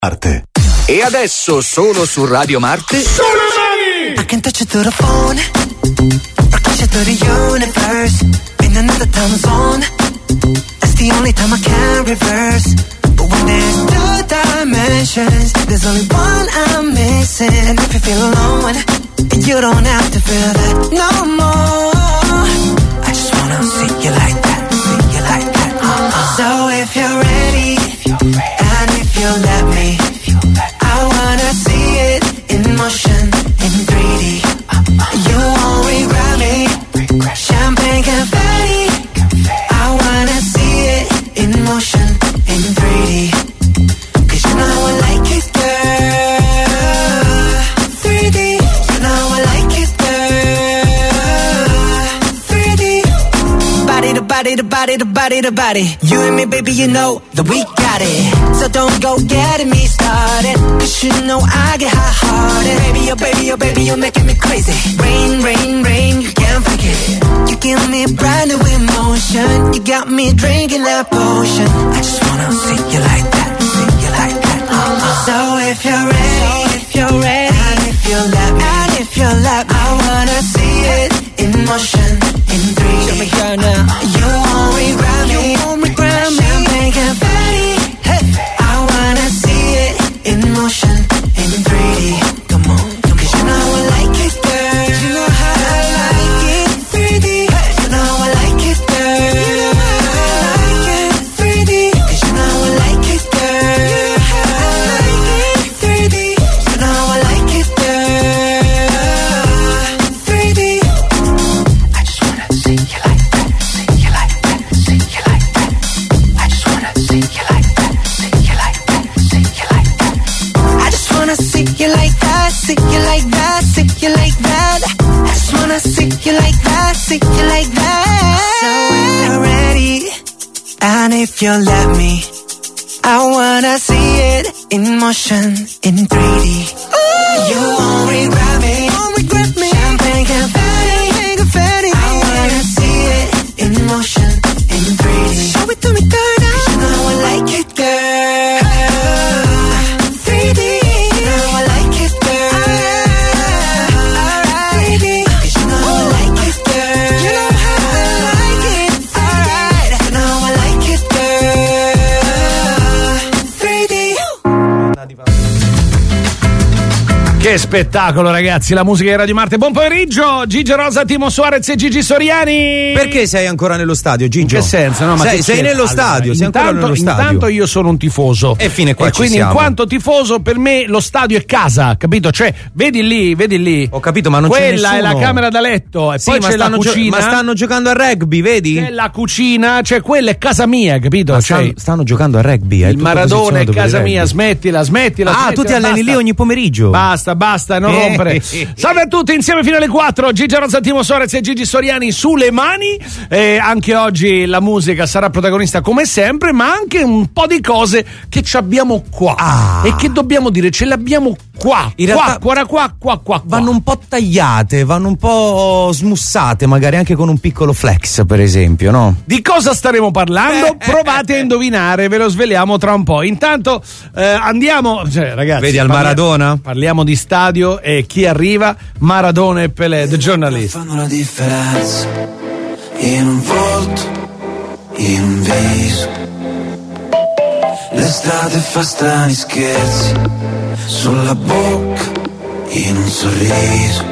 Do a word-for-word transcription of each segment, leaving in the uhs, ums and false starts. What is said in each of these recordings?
Marte. E adesso solo su Radio Marte. Solo mani! I can touch it to the phone, or touch it to the universe. In another time zone, that's the only time I can reverse. But when there's two dimensions, there's only one I'm missing. And if you feel alone, you don't have to feel that no more. I just wanna see you like that, see you like that. Uh-uh. So if you're ready, if you're ready, and if you let me, I wanna see it in motion, in three D. You won't regret me. Champagne confetti. I wanna see it in motion, in three D. Cause you know I like it, girl. three D. You know I like it, girl. three D. Body to body to body to body to body. You and me, baby, you know that we got it. So don't go getting me started, cause you know I get hot-hearted. Baby, oh baby, oh baby, you're making me crazy. Rain, rain, rain, you can't forget it. You give me brand new emotion. You got me drinking that potion. I just wanna see you like that, see you like that. Uh-uh. So if you're ready, so if you're ready, and if you let me, and if you let me, I wanna see it in motion, in three D. Show me girl now. You won't regret me, you won't regret me. Champagne confetti. Hey, I wanna see it in motion, in three D. Come on, come on. Cause you know I like it, girl. You know how I like it, three D. Hey, you know I like it, girl. You know how I like it, three D. Cause you know I like it, girl. You know how I like it, three D. You know I like it, girl. three D. I just wanna see you like that, see you like that, see you like that. I just wanna see you like that, see you like that, see you like that. I just wanna see you like that, see you like that, see you like that. I just wanna see you like that, see you like that. So if you're ready, and if you let me, I wanna see it in motion, in three D. You won't regret me, won't regret me. Champagne confetti, confetti. I wanna see it in motion, in three D. Show it to me, girl. You know I like it, girl. three D. You know I like it, girl. Alright. three D. You know I like it, girl. You know how I like it. Alright. You know I like it, girl. three D. Che spettacolo, ragazzi, la musica di Radio Marte. Buon pomeriggio, Gigi Rosa, Timo Suarez e Gigi Soriani. Perché sei ancora nello stadio, Gigio? In che senso? No, ma sei, che sei nello allora, stadio, sei intanto, ancora nello stadio. Intanto io sono un tifoso. E fine qua e ci quindi siamo. in quanto tifoso per me lo stadio è casa, capito? Cioè, vedi lì, vedi lì. Ho capito, ma non Quella c'è nessuno. è la camera da letto e Sì, poi ma c'è la stanno gio- cucina. ma stanno giocando a rugby, vedi? C'è la cucina, cioè quella è casa mia, capito? Ma Cioè, stanno, stanno giocando a rugby. il Maradona è casa mia, smettila, smettila. Ah, smettila, tu ti alleni basta. lì ogni pomeriggio. Basta, basta, non Eh. rompere. Salve a tutti, insieme fino alle quattro. Gigi Rozza, Timo Suarez e Gigi Soriani sulle mani. Eh, anche oggi la musica sarà protagonista come sempre, ma anche un po' di cose che ci abbiamo qua. Ah. E che dobbiamo dire, ce l'abbiamo qua. In qua, realtà qua, qua, qua, qua. Vanno un po' tagliate, vanno un po' smussate, magari anche con un piccolo flex, per esempio, no? Di cosa staremo parlando? Provate a indovinare, ve lo sveliamo tra un po'. Intanto eh, andiamo, cioè, ragazzi. Vedi al parli- Maradona? Parliamo di stadio e chi arriva? Maradona e Pelé, The Journalist. Fanno la differenza in un volto, in un viso. Le strade fa strani scherzi sulla bocca, in un sorriso.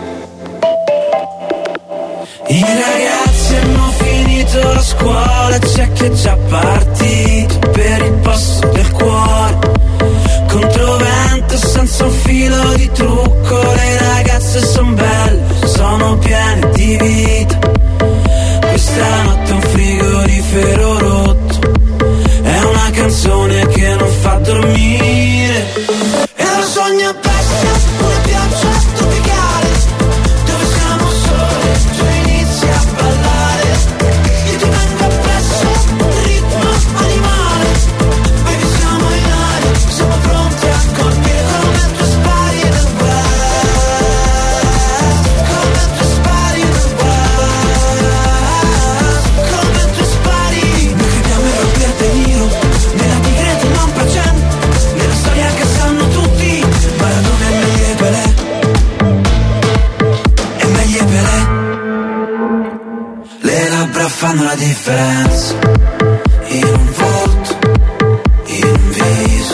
I ragazzi hanno finito la scuola, c'è chi è già partito per il posto del cuore. Controvento senza un filo di trucco, le ragazze son belle, sono piene di vita. Questa notte è un frigorifero rotto, è una canzone che non fa dormire. E lo sogno bestia, una pioggia tropicale, dove siamo soli, tu inizi a ballare. Io ti vengo appresso, un ritmo animale. Baby siamo in aria, siamo pronti a colpire come tu spari nel guerra. fanno la differenza, in un volto, in un viso.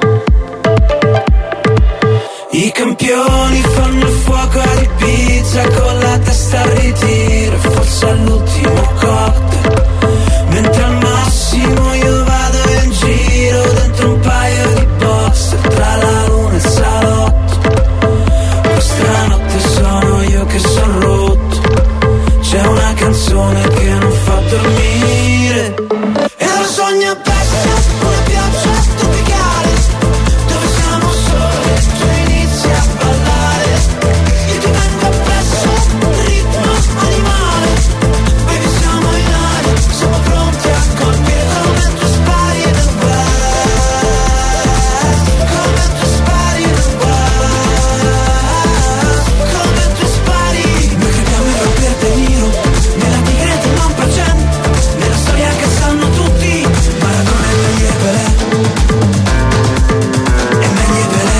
I campioni fanno il fuoco di pizza con la testa al ritiro, forse all'ultimo cocktail, mentre al massimo io vado in giro dentro un paio di box tra la luna e il salotto. Questa notte sono io che son rotto, c'è una canzone che non fa dormire e lo sogno presto, una pioggia tropicale dove siamo soli, tu inizi a ballare, io ti vengo appresso, ritmo animale, baby siamo in aria, siamo pronti a colpire come tu spari nel west, come tu spari nel west, come tu spari. Noi crediamo in Robert De Niro, nella tigre del non per cento, nella storia che sanno tutti, Maradona e meglio e Pelé, e meglio e Pelé.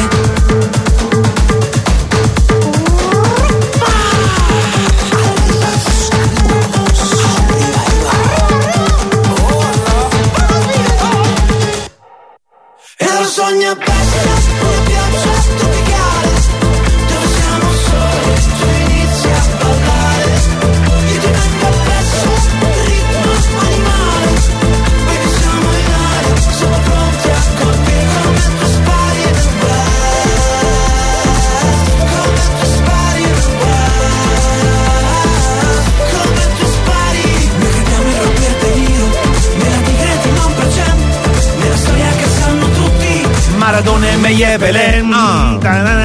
E lo sogno presto, una pioggia tropicale dove siamo soli, tu inizi a ballare, io ti vengo appresso, ritmo animale, baby siamo in aria, siamo pronti a colpire come tu spari nel west, come tu spari nel west, come tu spari. Noi crediamo in Robert De Niro, nella tigre del non per cento, nella storia che sanno tutti, Maradona e Meglio Pelé. Ah.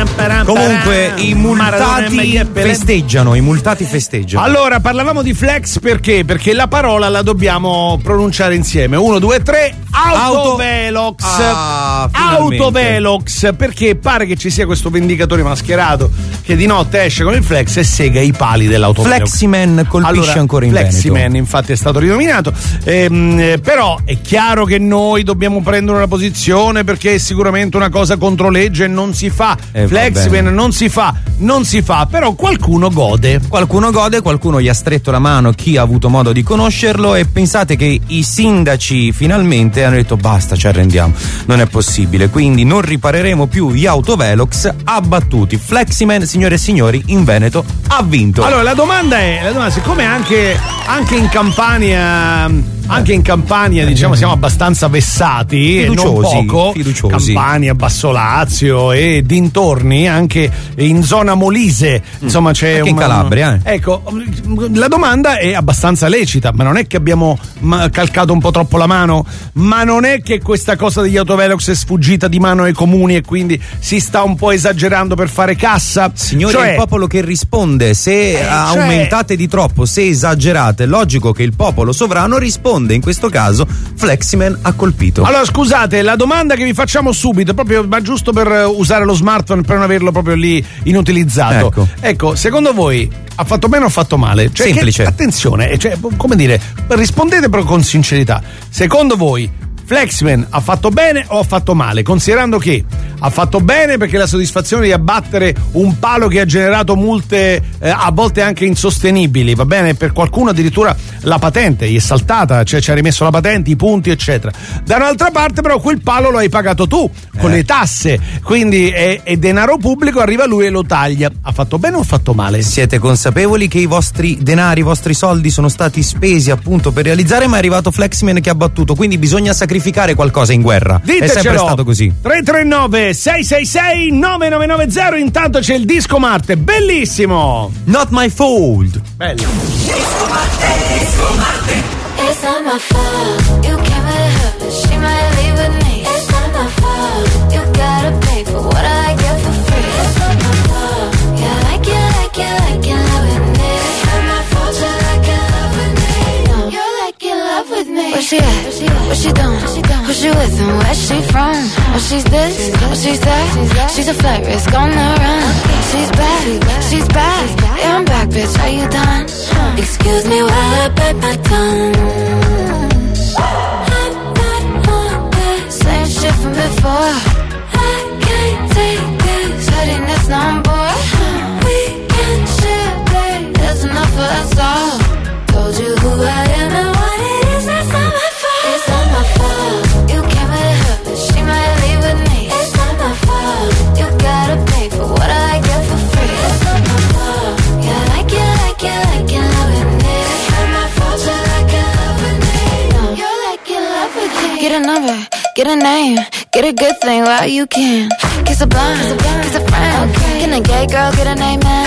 Comunque i multati festeggiano, i multati festeggiano. Allora, parlavamo di flex perché? Perché la parola la dobbiamo pronunciare insieme. Uno, due, tre. Autovelox. Ah, finalmente. Autovelox. Perché pare che ci sia questo vendicatore mascherato che di notte esce con il flex e sega i pali dell'autovelox. Fleximan colpisce allora, ancora in Fleximan, Veneto. infatti, è stato rinominato. Ehm, però è chiaro che noi dobbiamo prendere una posizione perché è sicuramente una cosa contro legge e non si fa. Eh, Fleximan non si fa, non si fa, però qualcuno gode. Qualcuno gode, qualcuno gli ha stretto la mano, chi ha avuto modo di conoscerlo, e pensate che i sindaci finalmente hanno detto basta, ci arrendiamo, non è possibile, quindi non ripareremo più gli autovelox abbattuti. Fleximan, signore e signori, in Veneto ha vinto. Allora la domanda è, la domanda, siccome anche, anche in Campania anche in Campania diciamo siamo abbastanza vessati, fiduciosi, e non poco, fiduciosi. Campania, Basso Lazio e dintorni, anche in zona Molise, insomma c'è anche un, in Calabria, eh. Ecco, la domanda è abbastanza lecita, ma non è che abbiamo calcato un po' troppo la mano, ma non è che questa cosa degli autovelox è sfuggita di mano ai comuni e quindi si sta un po' esagerando per fare cassa? Signori, cioè, è il popolo che risponde. Se eh, aumentate cioè... di troppo, se esagerate, è logico che il popolo sovrano risponde. In questo caso Fleximan ha colpito. Allora scusate, la domanda che vi facciamo subito, proprio ma giusto per usare lo smartphone, per non averlo proprio lì inutilizzato. Ecco, ecco secondo voi ha fatto bene o ha fatto male? Cioè, semplice. Che, attenzione, cioè, come dire, rispondete però con sincerità. Secondo voi Fleximan ha fatto bene o ha fatto male? Considerando che ha fatto bene perché la soddisfazione di abbattere un palo che ha generato multe eh, a volte anche insostenibili, va bene? Per qualcuno addirittura la patente gli è saltata, cioè ci ha rimesso la patente, i punti eccetera. Da un'altra parte però quel palo lo hai pagato tu con eh. le tasse, quindi è, è denaro pubblico, arriva lui e lo taglia. Ha fatto bene o ha fatto male? Siete consapevoli che i vostri denari, i vostri soldi sono stati spesi appunto per realizzare, ma è arrivato Fleximan che ha battuto, quindi bisogna sacrificare qualcosa in guerra. Ditecelo. È sempre stato così. tre tre nove sei sei sei nove nove nove zero. Intanto c'è il Disco Marte, bellissimo. Not my fault. Bello. Disco Marte, Disco Marte. It's not my fault. You came with her, but she might leave with me. It's not my fault. You gotta pay for what I get for free. It's not my fault. Yeah, like you, like you, like you love with me. It's not my fault. You like you love with me. No, you're like you love with me. Where she at? What she doing? Who she with and where she from? Oh, she's this, oh, she's that. She's a flight risk on the run. She's back, she's back. Yeah, I'm back, bitch. Are you done? Excuse me while I bite my tongue. I'm not on that same shit from before. I can't take this headiness no more. We can share, babe. There's enough for us all. Told you who I am. get a name, get a good thing while you can. Kiss a blind, kiss a friend. Can a gay girl get an amen?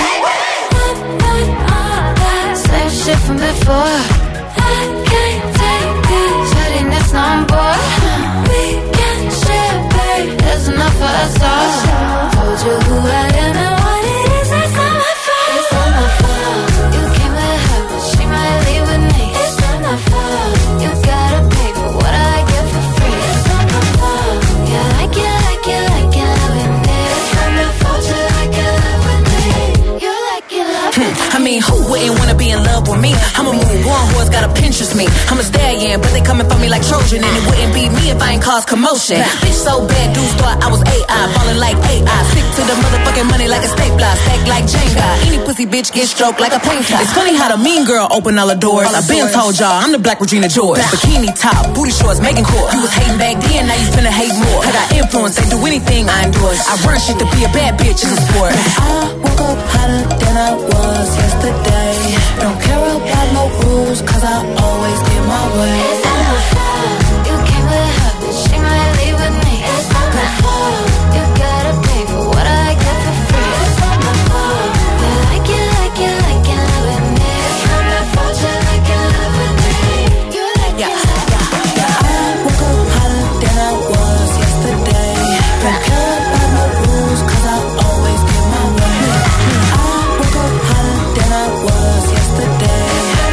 Same shit from before. I can't take this. Shutting this on board. We can share, babe. There's enough for us all. Told you who I am and what it is. That's not my fault. It's not my fault. You came with her, but she might leave with me. It's not my fault. You gotta pay for what I get for free. It's not my fault. You like it, like it, like it, loving me. It's not my fault. You like it, loving me. You like it, loving me. I mean, who wouldn't wanna be in love with me? I'm a move on, who's gotta Pinterest me. I'm a stallion, but they coming for me like Trojan, and it wouldn't be me if I ain't cause commotion. Bitch so bad, dudes thought I was A I, falling like A I. Stick to the motherfucking money like a stapler, stack like Jenga. Any pussy bitch get stroked like a painter. It's funny how the mean girl open all the doors. I been told y'all I'm the Black Regina George. Bikini top, booty shorts, making court. You was hating back then, now you finna hate more. I got influence, they do anything I endorse. I run shit to be a bad bitch, it's a sport. I woke up hotter than I was yesterday. Don't care about no rules, cause I always get my way. It's not my fault. You came with her, but she might leave with me. It's not my fault. You gotta pay for what I get for free. It's not my fault. You like it, like it, like it, loving me. It's not my fault. You like it, loving me. You like it, loving me. I woke up hotter than I was yesterday. Don't care about no rules, cause I always get my way. I woke up hotter than I was yesterday.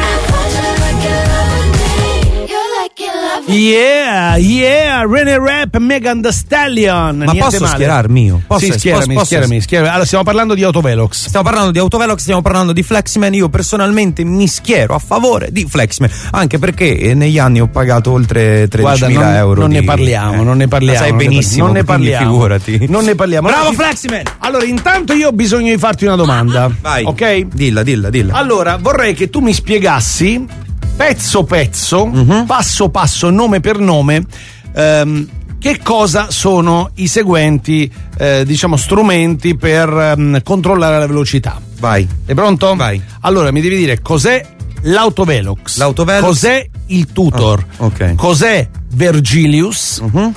Yeah, yeah, René Rap, Megan Thee Stallion. Ma Niente posso male. schierarmi io? Posso, sì, schierami, posso, schierami, schierami. Allora, stiamo parlando di Autovelox. Stiamo parlando di Autovelox, stiamo parlando di Fleximan. Io personalmente mi schiero a favore di Fleximan, anche perché negli anni ho pagato oltre tredicimila euro. Non di, ne parliamo, eh, non ne parliamo. Sai benissimo, non ne quindi parliamo. Figurati. Non ne parliamo. Bravo allora, Fleximan! Allora, intanto io ho bisogno di farti una domanda. Vai. Ok? Dilla, dilla, dilla. Allora, vorrei che tu mi spiegassi pezzo pezzo, Mhm. passo passo, nome per nome, ehm, che cosa sono i seguenti, eh, diciamo, strumenti per ehm, controllare la velocità. Vai. Sei pronto? Vai. Allora, mi devi dire cos'è l'Autovelox, L'Autovelox. cos'è il Tutor, Oh, ok. cos'è Vergilius, Mhm.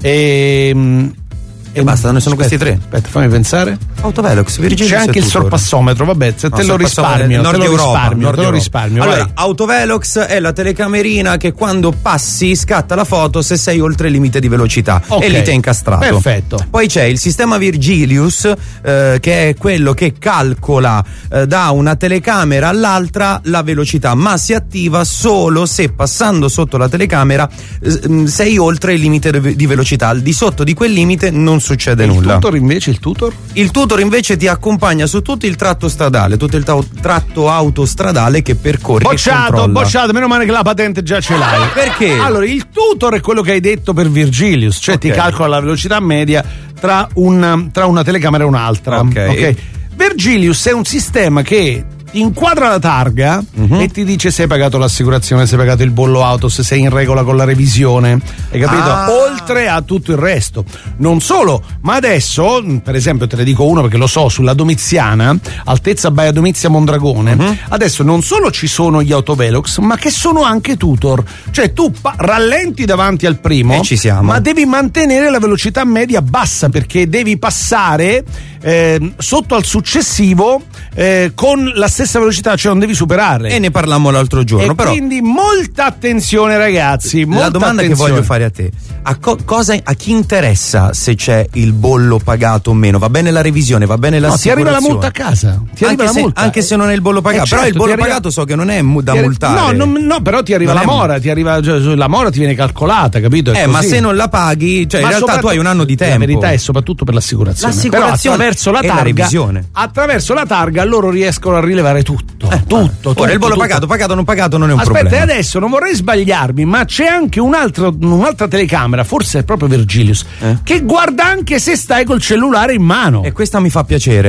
e, E basta, ne sono questi tre. Aspetta, fammi pensare. Autovelox, Virgilio. C'è anche il sorpassometro, vabbè, se No, te lo sorpassometro risparmio, Nord te lo Europa, risparmio, Nord te lo Europa. risparmio. Allora, vai. Autovelox è la telecamerina che quando passi scatta la foto se sei oltre il limite di velocità, Ok. e lì ti è incastrato. Perfetto. Poi c'è il sistema Virgilius, eh, che è quello che calcola eh, da una telecamera all'altra la velocità, ma si attiva solo se passando sotto la telecamera eh, sei oltre il limite de- di velocità. Al di sotto di quel limite non succede il nulla. tutor invece, il tutor? Il tutor invece ti accompagna su tutto il tratto stradale, tutto il ta- tratto autostradale che percorri. che Bocciato, controlla. bocciato, meno male che la patente già ce l'hai. Perché? Allora, il tutor è quello che hai detto per Virgilius, cioè ti Ok. calcola la velocità media tra, un, tra una telecamera e un'altra. Ok. Virgilius è un sistema che ti inquadra la targa Mhm. e ti dice se hai pagato l'assicurazione, se hai pagato il bollo auto, se sei in regola con la revisione, hai capito? Ah. Oltre a tutto il resto. Non solo, ma adesso, per esempio, te ne dico uno perché lo so, sulla Domiziana, altezza Baia Domizia Mondragone, Mhm. adesso non solo ci sono gli Autovelox, ma che sono anche tutor. Cioè tu pa- rallenti davanti al primo, E ci siamo. ma devi mantenere la velocità media bassa perché devi passare eh, sotto al successivo eh, con la stessa velocità, cioè non devi superarle. E ne parlammo l'altro giorno, E però quindi molta attenzione, ragazzi. Molta la domanda attenzione. che voglio fare a te, a, co- cosa, a chi interessa se c'è il bollo pagato o meno? Va bene la revisione, va bene No, ti l'assicurazione? arriva la multa a casa. Ti arriva anche, la se, multa. anche se non è il bollo pagato, Eh, però certo, il bollo ti arriva- pagato so che non è mu- da ti arri- multare. No, non- no, però ti arriva Non la è- mora, ti arriva, cioè, la mora ti viene calcolata, capito? È Eh, ma così. se non la paghi, cioè Ma in realtà tu soprattutto- hai un anno di tempo. La verità è soprattutto per l'assicurazione. L'assicurazione Però attraverso la e la targa, revisione. attraverso la targa loro riescono a rilevare tutto. Eh, tutto, tutto. Ora il bollo tutto. pagato, pagato o non pagato non è un Aspetta, problema. e adesso non vorrei sbagliarmi, ma c'è anche un altro, un'altra telecamera, forse è proprio Virgilius, Eh? che guarda anche se stai col cellulare in mano. E questa mi fa piacere.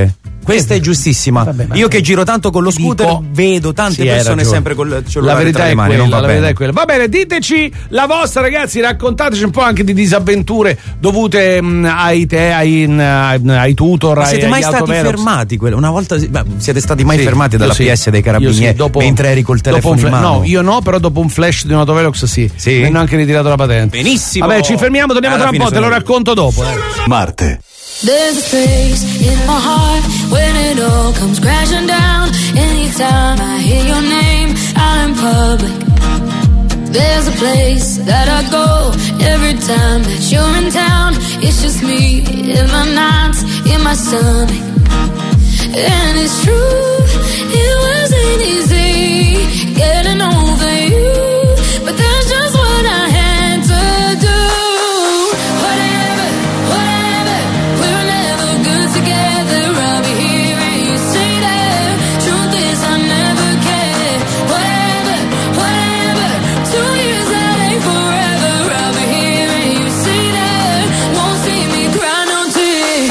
Questa è giustissima. Vabbè, Io che giro tanto con lo scooter dico, vedo tante sì, persone ragione. sempre con il La cellulare verità tra le è mani, quella, non va la bene. verità è quella. Va bene, diteci la vostra, ragazzi, raccontateci un po' anche di disavventure dovute mh, ai te, ai, mh, ai tutor, Ma ai, siete mai agli stati autovelox? fermati? Quello? Una volta beh, siete stati mai Sì, fermati dalla io sì. P S dei Io carabinieri sì, dopo- mentre eri col dopo telefono un in fla- mano? No, io no, però dopo un flash di un autovelox sì. Sì? Mi hanno anche ritirato la patente. Benissimo. Vabbè, ci fermiamo, torniamo Alla tra un fine po', te lo sono- racconto dopo. eh. Marte. There's a space in my heart when it all comes crashing down. Anytime I hear your name out in public, there's a place that I go every time that you're in town. It's just me in my nights, in my stomach. And it's true, it wasn't easy getting over you, but that's just what I had to do. Whatever, whatever, we were never good together. I'll be here and you say that. Truth is I never cared. Whatever, whatever, two years that ain't forever. I'll be here and you say that. Won't see me cry no tears.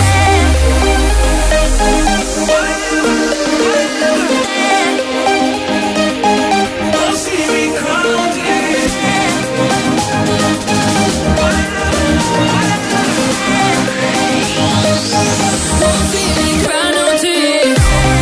Won't see me cry no tears.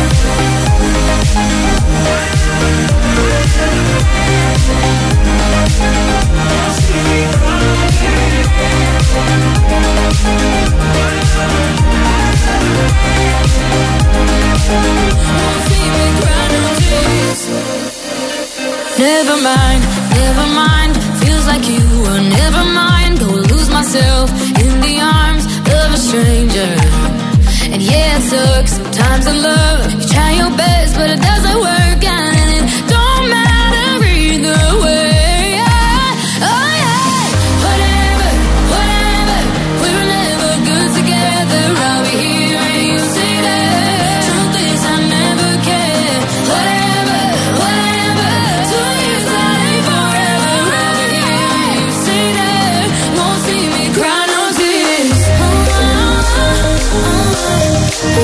Won't see me cry no tears. Never mind, never mind. Feels like you were never mind. Go lose myself in the arms of a stranger. And yeah, it sucks sometimes in love. You try your best, but it doesn't work, and it don't matter either way. Oh yeah, whatever, whatever. We were never good together. I'll be here and you say that. Truth is I never cared. Whatever, whatever. Two years that ain't forever. I'll be here and you say that. Won't see me cry no tears. Oh, oh, oh, oh.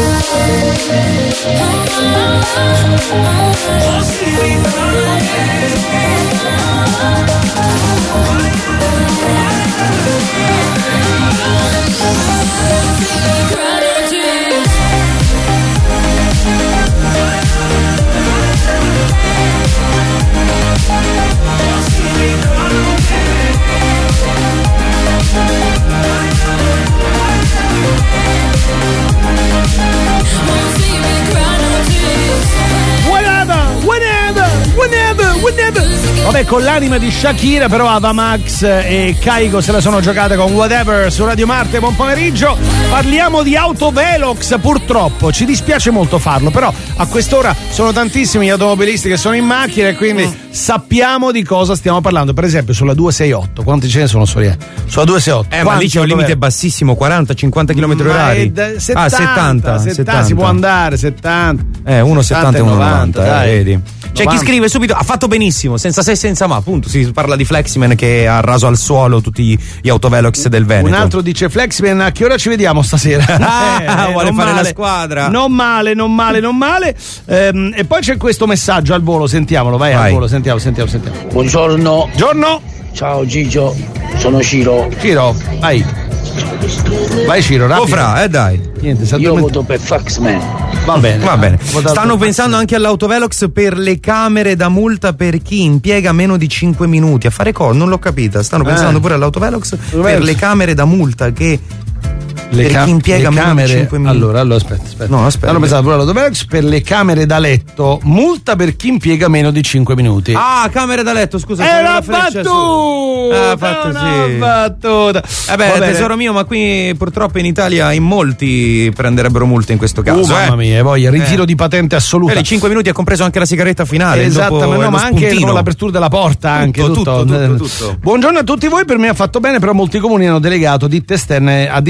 Won't see me cry no tears. Cry no tears. Won't see me cry no tears. Whenever, whenever, whenever, whenever. Vabbè, con l'anima di Shakira, però Ava Max e Caigo se la sono giocate con Whatever su Radio Marte. Buon pomeriggio. Parliamo di autovelox, purtroppo. Ci dispiace molto farlo, però a quest'ora sono tantissimi gli automobilisti che sono in macchina e quindi mm. sappiamo di cosa stiamo parlando. Per esempio, sulla duecentosesantotto, quanti ce ne sono, Soria? Sulla duecentosesantotto. Eh, ma lì c'è un limite bassissimo, quaranta cinquanta chilometri orari. settanta, ah, settanta, settanta, si può andare, settanta. Eh, uno settanta e uno novanta, dai. eh, vedi. C'è chi scrive subito, ha fatto benissimo, senza se senza ma, appunto, si parla di Fleximan che ha raso al suolo tutti gli autovelox del Veneto. Un altro dice Fleximan, a che ora ci vediamo stasera? Ah, eh, vuole non fare male, la squadra. Non male, non male, non male. Ehm, e poi c'è questo messaggio al volo, sentiamolo, vai, vai. Al volo, sentiamo, sentiamo, sentiamo. Buongiorno. Buongiorno. Ciao Gigio, sono Ciro. Ciro, vai. Vai Ciro, rapido. Oh fra, eh dai. Niente, Io voto per Faxman. Va bene, va bene. Votato Stanno per pensando anche all'autovelox per le camere da multa per chi impiega meno di cinque minuti a fare cosa? Non l'ho capita. Stanno pensando Eh. pure all'autovelox per le camere da multa che le per cam- chi impiega le meno camere, di cinque minuti. allora, allora aspetta, aspetta. No, aspetta. Hanno pensato pure all'autovelox per le camere da letto, multa per chi impiega meno di cinque minuti. Ah, camere da letto, scusa. È c'era una la freccia su. battuta! Ah, fatto una sì. battuta. Eh beh, tesoro mio, ma qui purtroppo in Italia in molti prenderebbero multe in questo caso. Oh, mamma eh. mia, voglia, ritiro Eh. di patente assoluta. Per i cinque minuti ha compreso anche la sigaretta finale. Esattamente, dopo, no, lo ma anche spuntino. con l'apertura della porta, anche Tutto, tutto, tutto, tutto, tutto. Buongiorno a tutti voi, per me ha fatto bene, però molti comuni hanno delegato ditte esterne, a ditte esterne i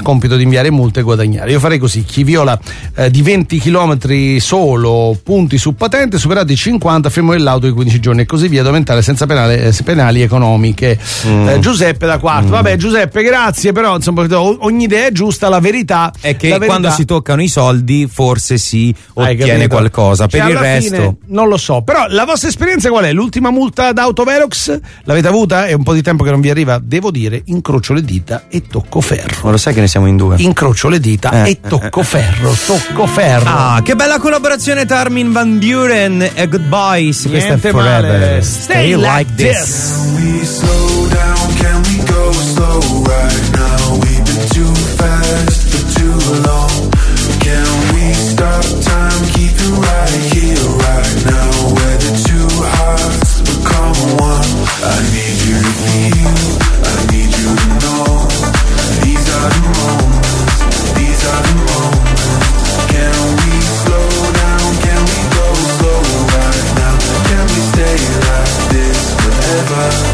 il compito di inviare multe e guadagnare. Io farei così: chi viola eh, di venti chilometri solo, punti su patente, superati i cinquanta, fermo dell'auto di quindici giorni e così via, da aumentare senza penale, eh, penali economiche. Mm. Eh, Giuseppe da Quarto. Mm. Vabbè, Giuseppe, grazie, però insomma ogni idea è giusta, la verità è che verità... quando si toccano i soldi forse si Hai ottiene capito? qualcosa, Cioè, per il alla resto fine, non lo so. Però la vostra esperienza qual è? L'ultima multa da Autovelox l'avete avuta? È un po' di tempo che non vi arriva. Devo dire, incrocio le dita e tocco ferro. Ma lo sai che ne siamo in due? Incrocio le dita Eh, e tocco eh, ferro, tocco ferro. Ah, che bella collaborazione tra Armin van Buren e Goodbyes. Questa è Niente Forever. male. Stay like this. Can we slow down? Can we go slow right now? We've been too fast for too long. Can we stop time? Keep it right here, right now. Where the two hearts become one. I need you to feel, I need you to know. These are the moments, these are the moments. Can we slow down? Can we go slow right now? Can we stay like this forever?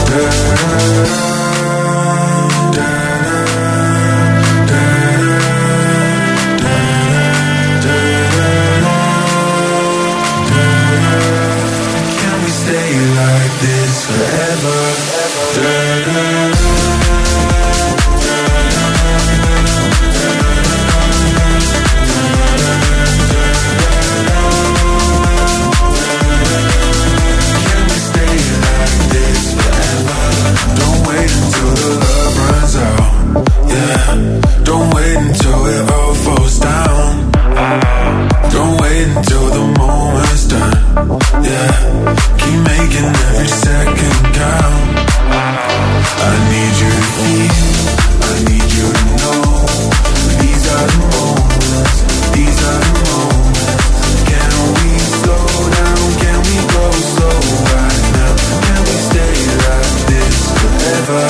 Can we stay like this forever? Don't wait until the love runs out. Yeah. Don't wait until it all falls down. Don't wait until the moment's done. Yeah. Keep making every second count. I need you to feel, I need you to know. These are the moments, these are the moments. Can we slow down? Can we go slow right now? Can we stay like this forever?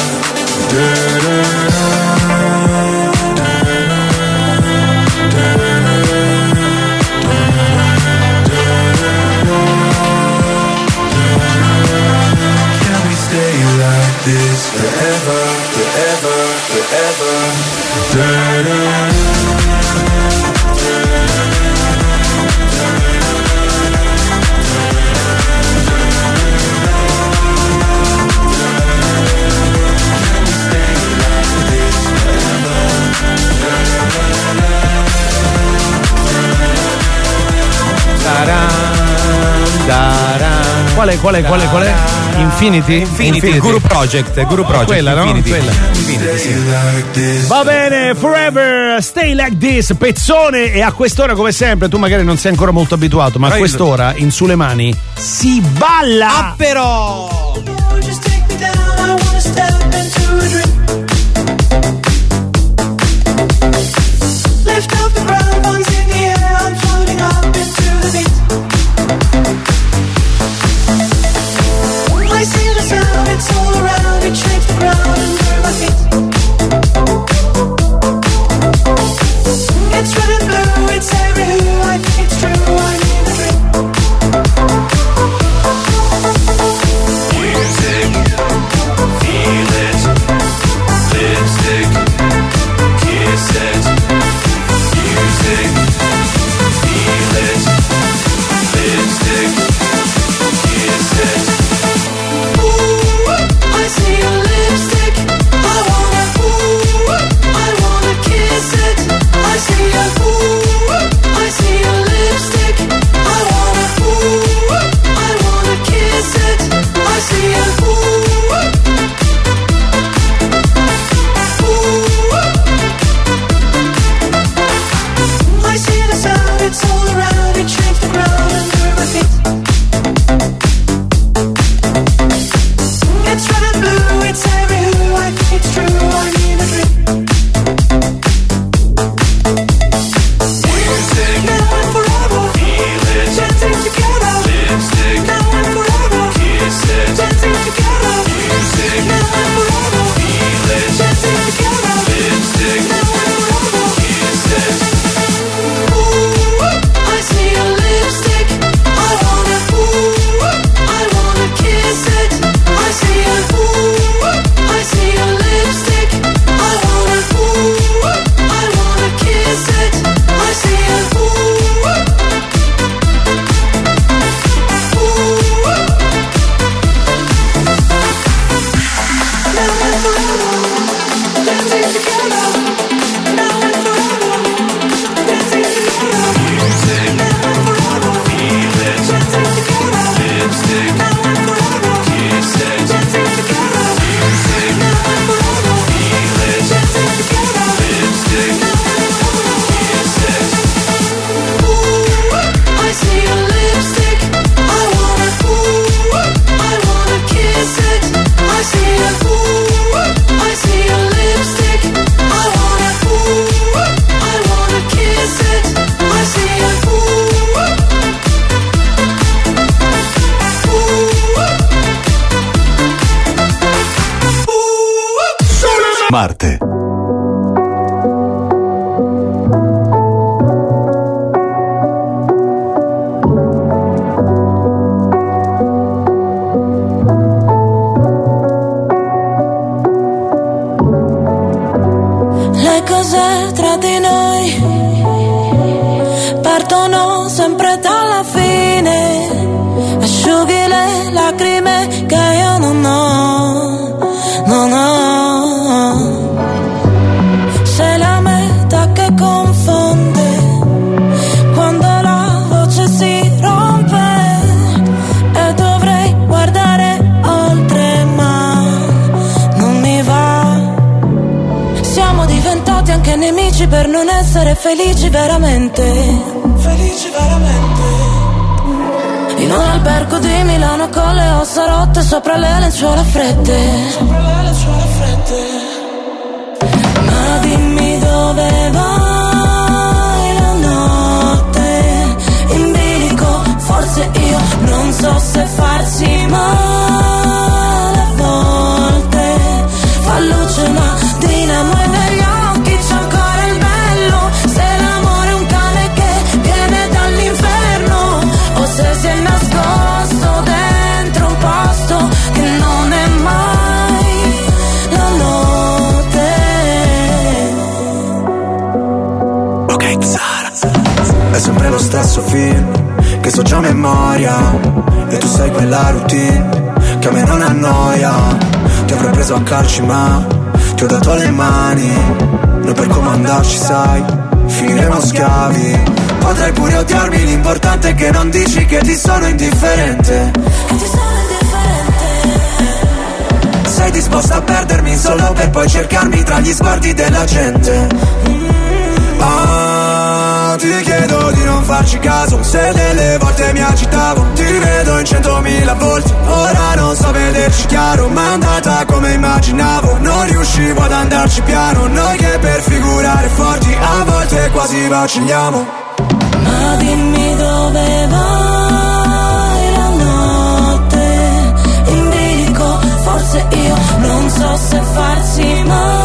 Can we stay like this forever, forever, forever? Quale, quale, quale, quale? Infinity? Infinity, Guru Project, Guru Project. Quella, no? Infinity. Quella. Infinity, sì. Va bene, Forever, Stay Like This, pezzone. E a quest'ora, come sempre, tu magari non sei ancora molto abituato, ma a quest'ora in Sulle Mani si balla. Ah, però! Music, feel it. Marte. Le cose tra di noi partono sempre dalla fine, asciughi le lacrime che io non ho, non ho. Sei la metà che confonde quando la voce si rompe e dovrei guardare oltre ma non mi va. Siamo diventati anche nemici per non essere felici veramente. Felici veramente. In un albergo di Milano con le ossa rotte sopra le lenzuola fredde. Sopra le lenzuola fredde. Ma dimmi dove vai la notte in bilico. Forse io non so se farsi male a volte. Fa luce una dinamo e negli occhi c'è ancora il bello. Se l'amore è un cane che viene dall'inferno o se si è nascosto dentro un posto che non è mai la notte. Ok, Zara. È sempre lo stesso film che so già a memoria e tu sai quella routine che a me non annoia. Ti avrei preso a calci ma ti ho dato le mani. Noi per comandarci sai finiremo schiavi. Potrai pure odiarmi, l'importante è che non dici che ti sono indifferente. Che ti sono indifferente. Sei disposta a perdermi solo per poi cercarmi tra gli sguardi della gente. Ah, ti chiedo di non farci caso, se delle volte mi agitavo. Ti vedo in centomila volti, ora non so vederci chiaro. Ma è andata come immaginavo, non riuscivo ad andarci piano. Noi che per figurare forti a volte quasi vacilliamo. Ma dimmi dove vai la notte in bilico. Forse io non so se farsi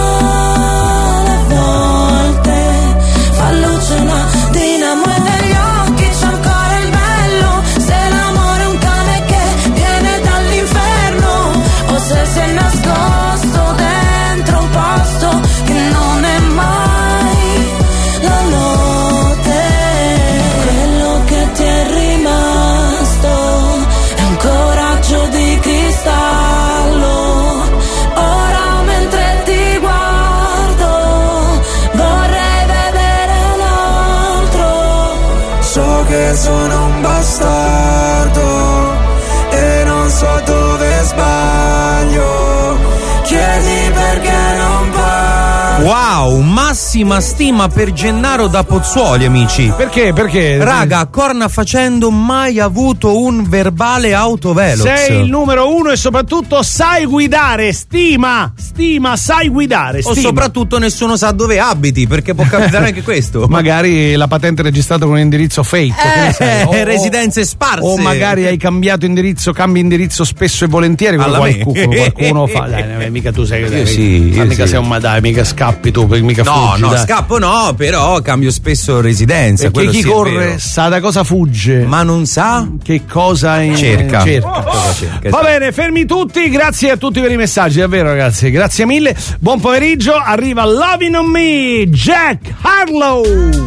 male a volte. Fa luce una dinamo e negli occhi c'è ancora il bello. Se l'amore è un cane che viene dall'inferno o se si è nascosto dentro un posto che non è mai la notte. Quello che ti è rimasto è un coraggio di cristallo. Ora mentre ti guardo vorrei vedere un altro. So che sono un bastardo e non so dove sbaglio. Chiedi perché non parlo. Wow, massima stima per Gennaro da Pozzuoli, amici. Perché? Perché? Raga, corna facendo, mai avuto un verbale autovelox. Sei il numero uno e soprattutto sai guidare, stima, stima, sai guidare, O stima. soprattutto nessuno sa dove abiti, perché può capitare anche questo. Magari la patente è registrata con un indirizzo fake, che ne sai? Eh, O- residenze sparse. O magari hai cambiato indirizzo, cambi indirizzo spesso e volentieri, come Alla qualcuno, me. qualcuno fa. Dai, mica tu sei, Io sì, ma io mica sì. sei un madai, mica scappi tu, mica No, fuggi, no, dai. scappo no, però cambio spesso residenza. Perché quello chi sì è corre vero. sa da cosa fugge, Ma non sa? che cosa in- Cerca. cerca. Cosa cerca, Va esatto. bene, fermi tutti, grazie a tutti per i messaggi, davvero ragazzi, grazie mille, buon pomeriggio, arriva Lovin' on Me, Jack Harlow.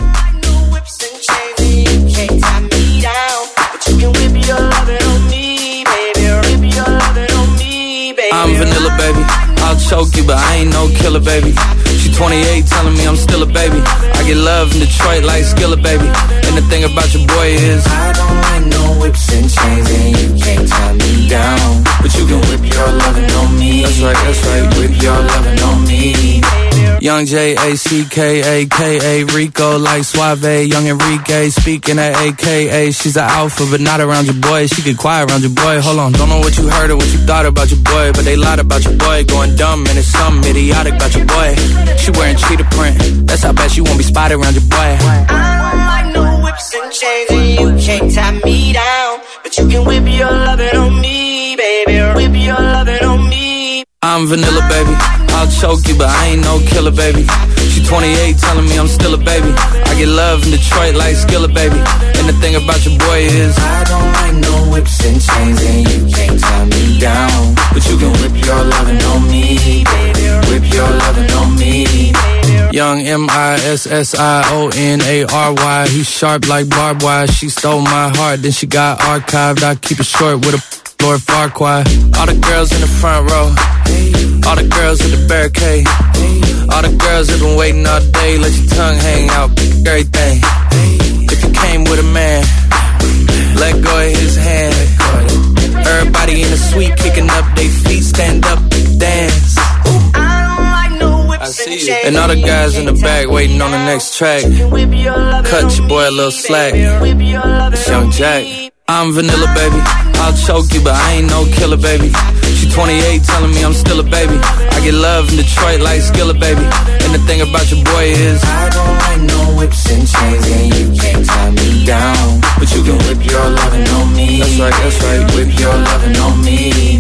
I'm vanilla, baby. I'll choke you, but I ain't no killer, baby. She twenty-eight, telling me I'm still a baby. I get love in Detroit like Skilla, baby. And the thing about your boy is I don't like no whips and chains, and you can't tie me down. But you can whip your lovin' on me. That's right, that's right, whip your lovin' on me. Young J A C K A K A Rico like Suave, Young Enrique speaking at A K A. She's an alpha, but not around your boy. She get quiet around your boy. Hold on, don't know what you heard or what you thought about your boy, but they lied about your boy. Going dumb and it's something idiotic about your boy. She wearing cheetah print. That's how bad she won't be spotted around your boy. I don't like no whips and chains, and you can't tie me down. But you can whip your lovin' on me, baby. Whip your lovin' on me. I'm vanilla, baby. I'll choke you, but I ain't no killer, baby. She twenty-eight, telling me I'm still a baby. I get love in Detroit like Skillet, baby. And the thing about your boy is I don't like no whips and chains, and you can't tie me down. But you can whip your lovin' on me, baby. Whip your lovin' on me. Young M I S S I O N A R Y. He's sharp like barbed wire. She stole my heart, then she got archived. I keep it short with a Lord Farquaad. All the girls in the front row, all the girls at the barricade, all the girls that been waiting all day. Let your tongue hang out, everything. If you came with a man, let go of his hand. Everybody in the suite kicking up their feet, stand up, dance. I see you. And all the guys in the back waiting on the next track. Cut your boy a little slack. It's Young Jack. I'm vanilla, baby. I'll choke you, but I ain't no killer, baby. She twenty-eight, telling me I'm still a baby. I get love in Detroit like Skillet, baby. And the thing about your boy is I don't like no whips and chains, and you can't tie me down. But you can whip your lovin' on me. That's right, that's right. Whip your lovin' on me.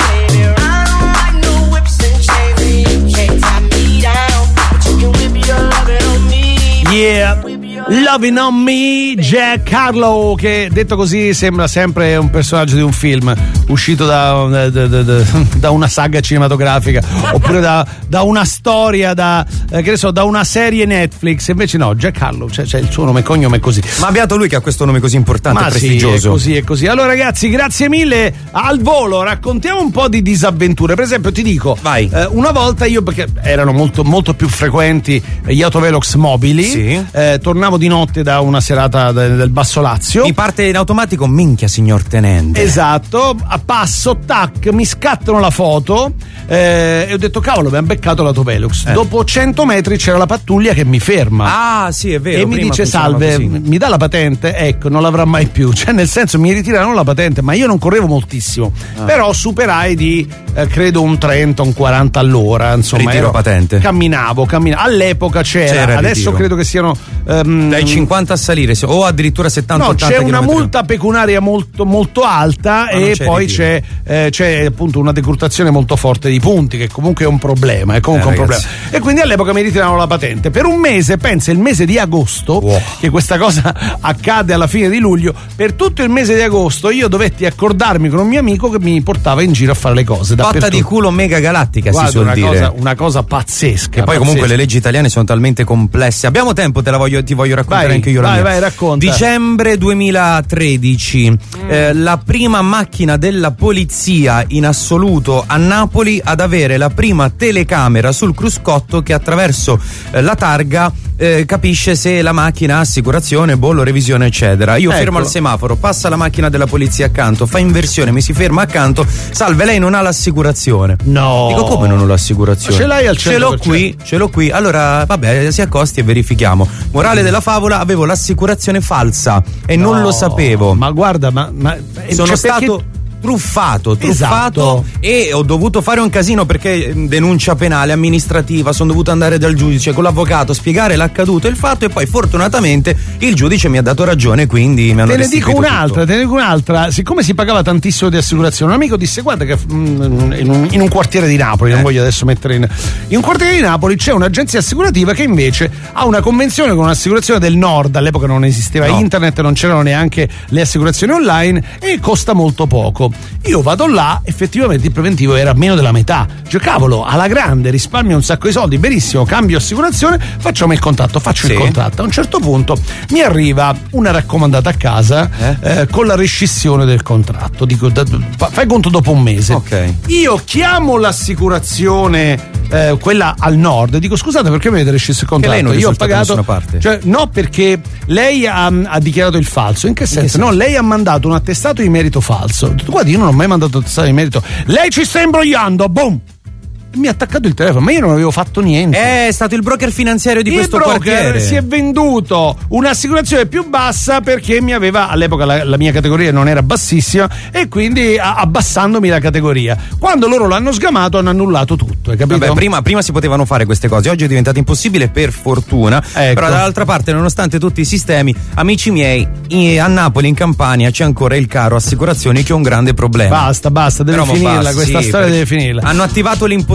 I don't like no whips and chains, and you can't tie me down. But you can whip your lovin' on me. Yeah. Loving on Me, Jack Harlow, che detto così sembra sempre un personaggio di un film uscito da, da, da, da, da una saga cinematografica oppure da, da una storia, da, eh, che ne so, da una serie Netflix. Invece no, Jack Harlow, cioè, cioè il suo nome e cognome è così. Ma beato lui che ha questo nome così importante Ma e prestigioso. Sì, è così, è così. Allora ragazzi, grazie mille. Al volo raccontiamo un po' di disavventure. Per esempio ti dico, vai. Eh, una volta io, perché erano molto, molto più frequenti gli autovelox mobili, sì. eh, tornavo di notte da una serata de, del Basso Lazio. Mi parte in automatico, minchia signor tenente. Esatto, a passo, tac, mi scattano la foto eh, e ho detto cavolo, mi ha beccato l'autovelox. Eh. Dopo cento metri c'era la pattuglia che mi ferma. Ah sì, è vero. E mi dice salve, così. mi dà la patente? Ecco, non l'avrà mai più. Cioè nel senso mi ritirarono la patente, ma io non correvo moltissimo. Ah. Però superai di eh, credo un trenta, un quaranta all'ora. Insomma, ritiro ero, patente. Camminavo, camminavo. All'epoca c'era, c'era adesso ritiro. Credo che siano um, dai cinquanta a salire o addirittura settanta ottanta no, c'è una chilometri. multa pecuniaria molto molto alta Ma e c'è poi c'è, eh, c'è appunto una decurtazione molto forte di punti, che comunque è un problema, è comunque eh, un problema. E quindi all'epoca mi ritirarono la patente per un mese, pensa il mese di agosto, wow. Che questa cosa accade alla fine di luglio. Per tutto il mese di agosto io dovetti accordarmi con un mio amico che mi portava in giro a fare le cose. Botta di culo mega galattica. Guarda, si suol una dire cosa, una cosa pazzesca. E poi pazzesca. Comunque le leggi italiane sono talmente complesse. Abbiamo tempo, te la voglio, ti voglio raccontare vai, anche io la vai, mia. Vai, racconta. Dicembre duemilatredici, mm. eh, la prima macchina della polizia in assoluto a Napoli ad avere la prima telecamera sul cruscotto che attraverso eh, la targa eh, capisce se la macchina ha assicurazione, bollo, revisione eccetera. Io Eccolo. fermo al semaforo, passa la macchina della polizia accanto, fa inversione, mi si ferma accanto, salve, lei non ha l'assicurazione. No. Dico, come non ho l'assicurazione? Ce l'hai al cento per cento? Ce l'ho qui, ce l'ho qui. Allora, vabbè, si accosti e verifichiamo. Morale della favola, avevo l'assicurazione falsa e no, non lo sapevo. Ma guarda, ma, ma sono cioè stato perché... truffato, truffato esatto. E ho dovuto fare un casino perché denuncia penale, amministrativa, sono dovuto andare dal giudice con l'avvocato, spiegare l'accaduto e il fatto, e poi fortunatamente il giudice mi ha dato ragione, quindi mi hanno te ne restituito dico un'altra, tutto. te ne dico un'altra. Siccome si pagava tantissimo di assicurazione, un amico disse guarda che mm, in, un, in un quartiere di Napoli, eh. non voglio adesso mettere in in un quartiere di Napoli c'è un'agenzia assicurativa che invece ha una convenzione con un'assicurazione del Nord. All'epoca non esisteva no. internet, non c'erano neanche le assicurazioni online e costa molto poco. Io vado là, effettivamente il preventivo era meno della metà. Cioè, cavolo, alla grande, risparmio un sacco di soldi, benissimo, cambio assicurazione, facciamo il contratto, faccio sì. il contratto. A un certo punto mi arriva una raccomandata a casa eh? Eh, con la rescissione del contratto. Dico, da, fai conto dopo un mese. Okay. Io chiamo l'assicurazione, eh, quella al Nord, dico scusate perché mi avete rescisso il contratto? Che lei non io ho pagato, parte. Cioè, no, perché lei ha, ha dichiarato il falso. In che senso? In che senso? No, lei ha mandato un attestato di merito falso. Guarda, io non ho mai mandato un attestato di merito. Lei ci sta imbrogliando, boom! Mi ha attaccato il telefono, ma io non avevo fatto niente. È stato il broker finanziario di il questo broker quartiere. Si è venduto un'assicurazione più bassa perché mi aveva, all'epoca la, la mia categoria non era bassissima, e quindi a, abbassandomi la categoria. Quando loro l'hanno sgamato hanno annullato tutto, hai capito? Vabbè, prima, prima si potevano fare queste cose, oggi è diventato impossibile per fortuna. Ecco. Però dall'altra parte, nonostante tutti i sistemi, amici miei, a Napoli, in Campania c'è ancora il caro assicurazioni che è un grande problema. Basta, basta, deve Però finirla basta, questa sì, storia deve finirla. Hanno attivato l'impossibile.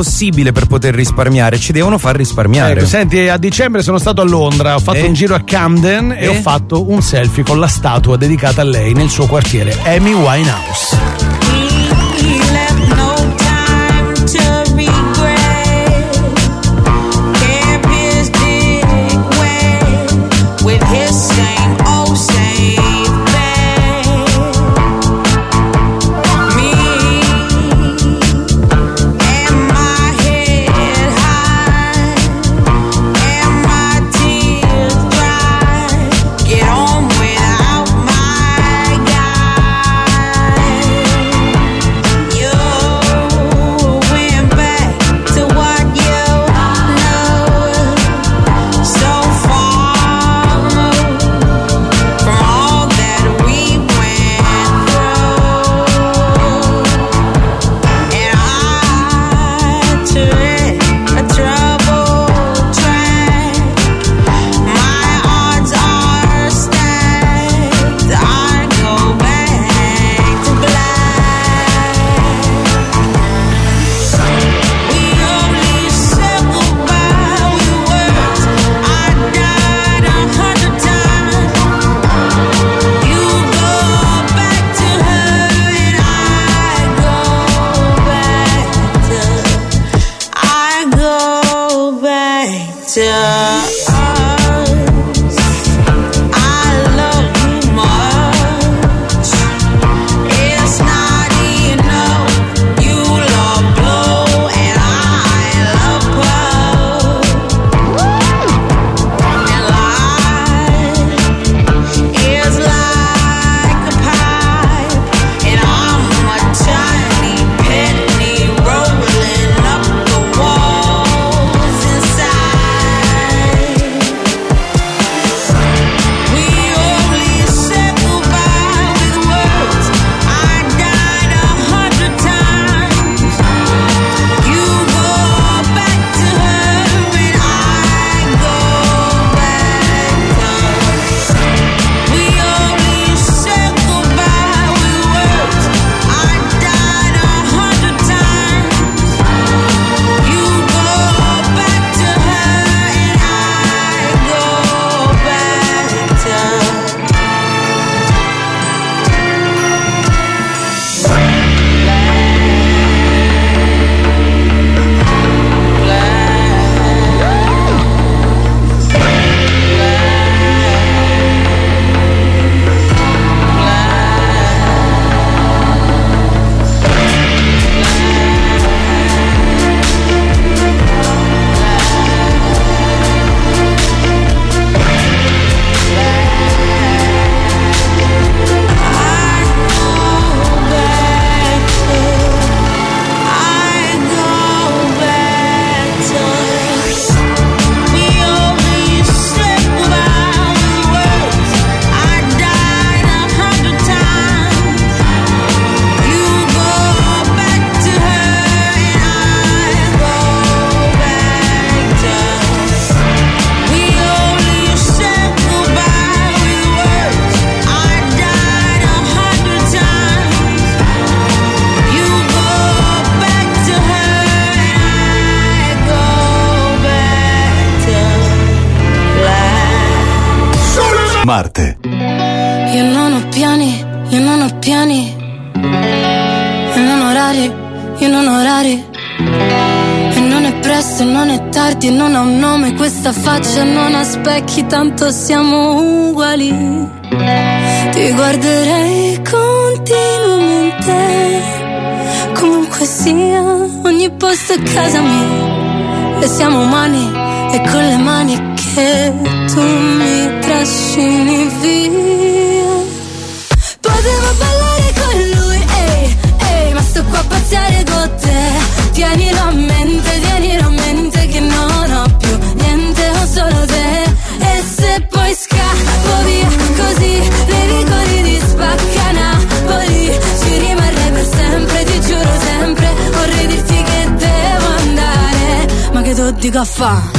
possibile per poter risparmiare, ci devono far risparmiare. Ecco, senti, a dicembre sono stato a Londra, ho fatto Eh? un giro a Camden e Eh? ho fatto un selfie con la statua dedicata a lei nel suo quartiere, Amy Winehouse. Marte. Io non ho piani, io non ho piani. Io non ho orari, io non ho orari. E non è presto, e non è tardi, e non ha un nome questa faccia, non ha specchi, tanto siamo uguali. Ti guarderei continuamente, comunque sia, ogni posto è casa mia. E siamo umani, e con le mani che tu mi trascini via. Potevo ballare con lui, ehi, ehi, ma sto qua a pazziare con te. Tienilo a mente, tienilo a mente che non ho più niente, ho solo te. E se poi scappo via così, nei vicoli di Spacca Napoli, ci rimarrei per sempre, ti giuro sempre. Vorrei dirti che devo andare, ma che tu dico a fa'?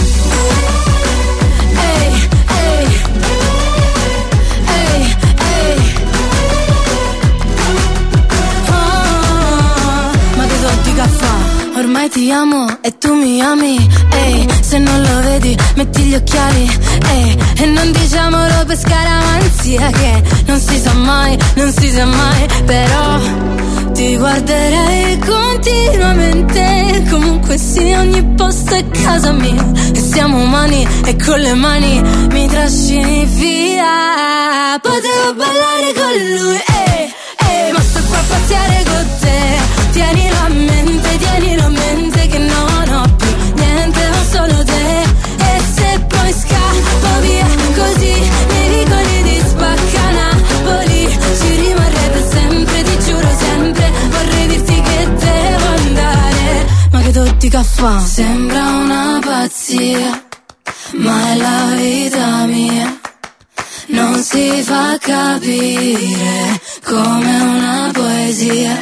Ormai ti amo e tu mi ami, ehi, se non lo vedi metti gli occhiali, ehi, e non diciamolo per scaramanzia che non si sa mai, non si sa mai, però ti guarderei continuamente, comunque sia ogni posto è casa mia, e siamo umani e con le mani mi trascini via, potevo ballare con lui, ehi, ehi, ma sto qua a paziare con te, tienilo a mente, tienilo a mente che non ho più niente ma solo te, e se poi scappo via così nei vicoli di Spacca Napoli ci rimarrei per sempre, ti giuro sempre, vorrei dirti che devo andare, ma che tutti caffè sembra una pazzia, ma è la vita mia, non si fa capire come una poesia,